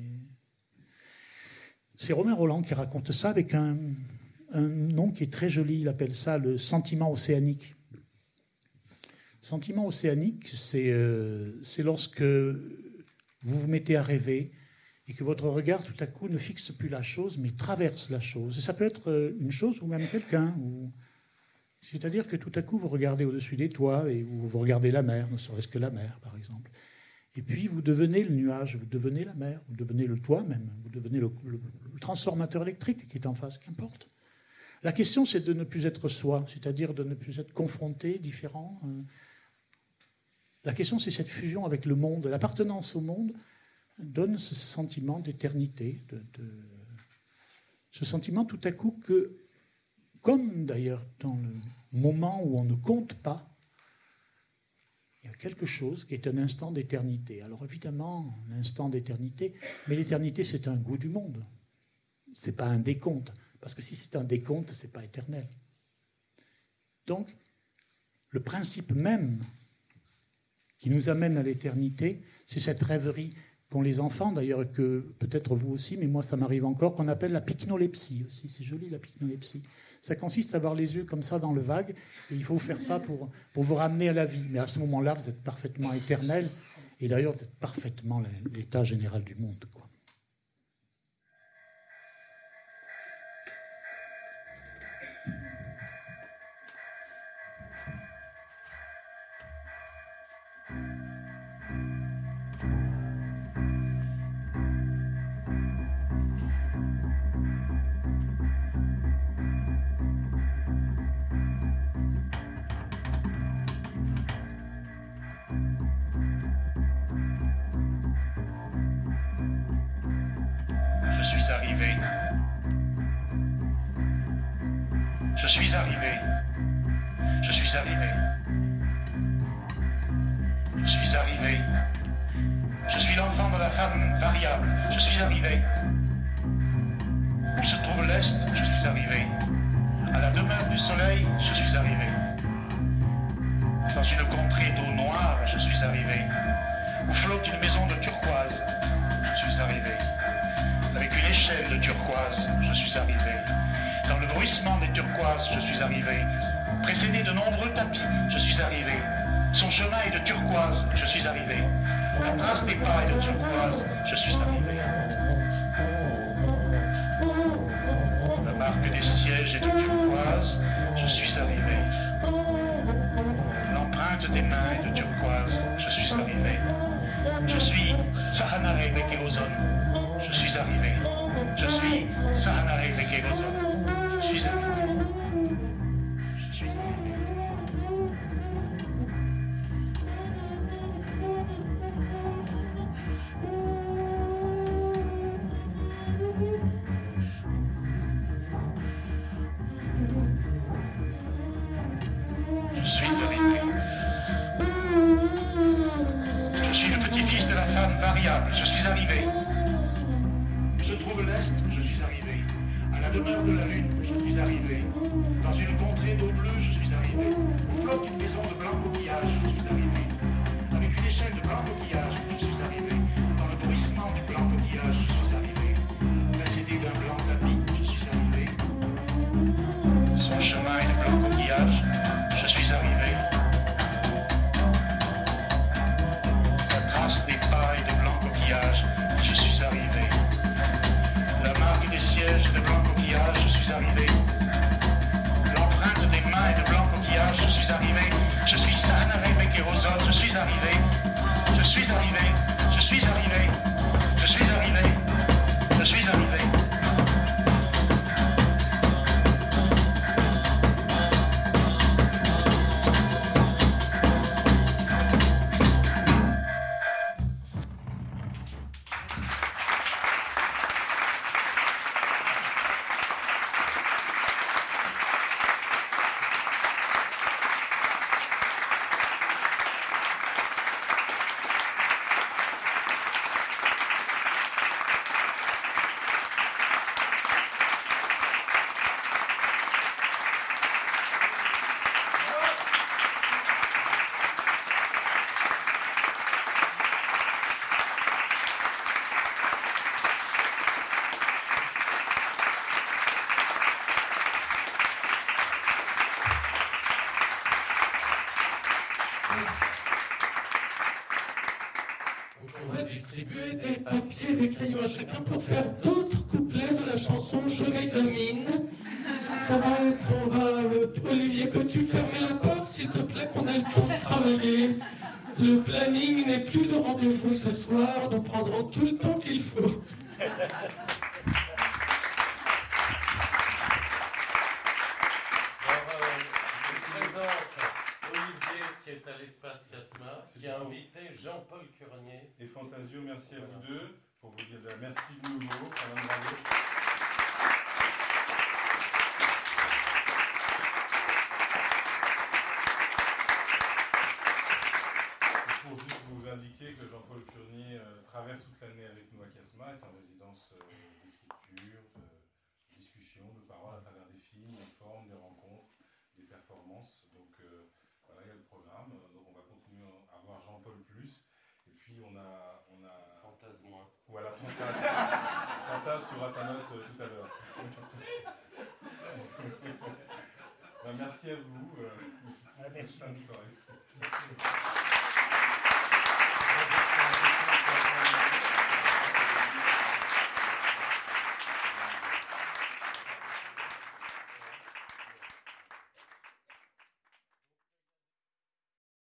C'est Romain Rolland qui raconte ça avec un nom qui est très joli. Il appelle ça le sentiment océanique. Le sentiment océanique, c'est lorsque vous vous mettez à rêver et que votre regard, tout à coup, ne fixe plus la chose, mais traverse la chose. Et ça peut être une chose ou même quelqu'un. C'est-à-dire que tout à coup, vous regardez au-dessus des toits et vous regardez la mer, ne serait-ce que la mer, par exemple. Et puis, vous devenez le nuage, vous devenez la mer, vous devenez le toit même, vous devenez le transformateur électrique qui est en face, qu'importe. La question, c'est de ne plus être soi, c'est-à-dire de ne plus être confronté, différent. La question, c'est cette fusion avec le monde. L'appartenance au monde donne ce sentiment d'éternité, ce sentiment tout à coup que, comme d'ailleurs dans le moment où on ne compte pas, il y a quelque chose qui est un instant d'éternité. Alors évidemment, un instant d'éternité, mais l'éternité, c'est un goût du monde. Ce n'est pas un décompte, parce que si c'est un décompte, ce n'est pas éternel. Donc, le principe même qui nous amène à l'éternité, c'est cette rêverie qu'ont les enfants, d'ailleurs, que peut-être vous aussi, mais moi ça m'arrive encore, qu'on appelle la pycnolepsie aussi. C'est joli, la pycnolepsie. Ça consiste à avoir les yeux comme ça dans le vague, et il faut faire ça pour vous ramener à la vie. Mais à ce moment-là, vous êtes parfaitement éternel, et d'ailleurs, vous êtes parfaitement l'état général du monde, quoi. Je suis l'enfant de la femme variable. Je suis arrivé. Où se trouve l'Est, je suis arrivé. À la demeure du soleil, je suis arrivé. Dans une contrée d'eau noire, je suis arrivé. Où flotte une maison de turquoise, je suis arrivé. Avec une échelle de turquoise, je suis arrivé. Dans le bruissement des turquoises, je suis arrivé. Précédé de nombreux tapis, je suis arrivé. Son chemin est de turquoise, je suis arrivé. La trace des pas est de turquoise, je suis arrivé. La marque des sièges est de turquoise, je suis arrivé. L'empreinte des mains est de turquoise, je suis arrivé. Je suis Sahanare Bekelozon, je suis arrivé. Je suis Sahanare Bekelozon, petit-fils de la femme variable, je suis arrivé. Je trouve l'Est, je suis arrivé. À la demeure de la lune, je suis arrivé. Dans une contrée d'eau bleue, je suis arrivé. Au flot d'une maison de blanc coquillage, je suis arrivé. Avec une échelle de blanc coquillage, je suis arrivé. Dans le bruissement du blanc coquillage, je suis arrivé. Précédé d'un blanc tapis, je suis arrivé. Son chemin est de blanc coquillage, je suis arrivé. La trace des pas est de blanc coquillage, je suis arrivé. La marque des sièges de blanc coquillage, je suis arrivé. L'empreinte des mains est de blanc coquillage, je suis arrivé. Je suis San Rebecca Rosot, je suis arrivé. Je suis arrivé, je suis arrivé. Je suis arrivé, je suis arrivé. On va distribuer des papiers, des crayons à chacun pour faire d'autres couplets de la chanson Je m'examine. Ça va être, Olivier, peux-tu fermer la porte, s'il te plaît, qu'on ait le temps de travailler. Le planning n'est plus au rendez-vous ce soir, nous prendrons tout le temps qu'il faut. Qui est à l'espace Casma, qui a invité Jean-Paul Curnier. Et Fantasio, merci à vous deux pour vous dire merci de nouveau. Madame Bravo. Pour juste vous indiquer que Jean-Paul Curnier traverse toute l'année avec nous à Casma, est en résidence d'écriture, de discussion, de parole à travers des films, des formes, des rencontres, des performances. Donc voilà, il y a le programme. Donc on va continuer à voir Jean-Paul plus. Et puis on a Fantasme moins. Voilà, Fantasme, tu auras ta note tout à l'heure. Ben, merci à vous. Merci. Bonne soirée.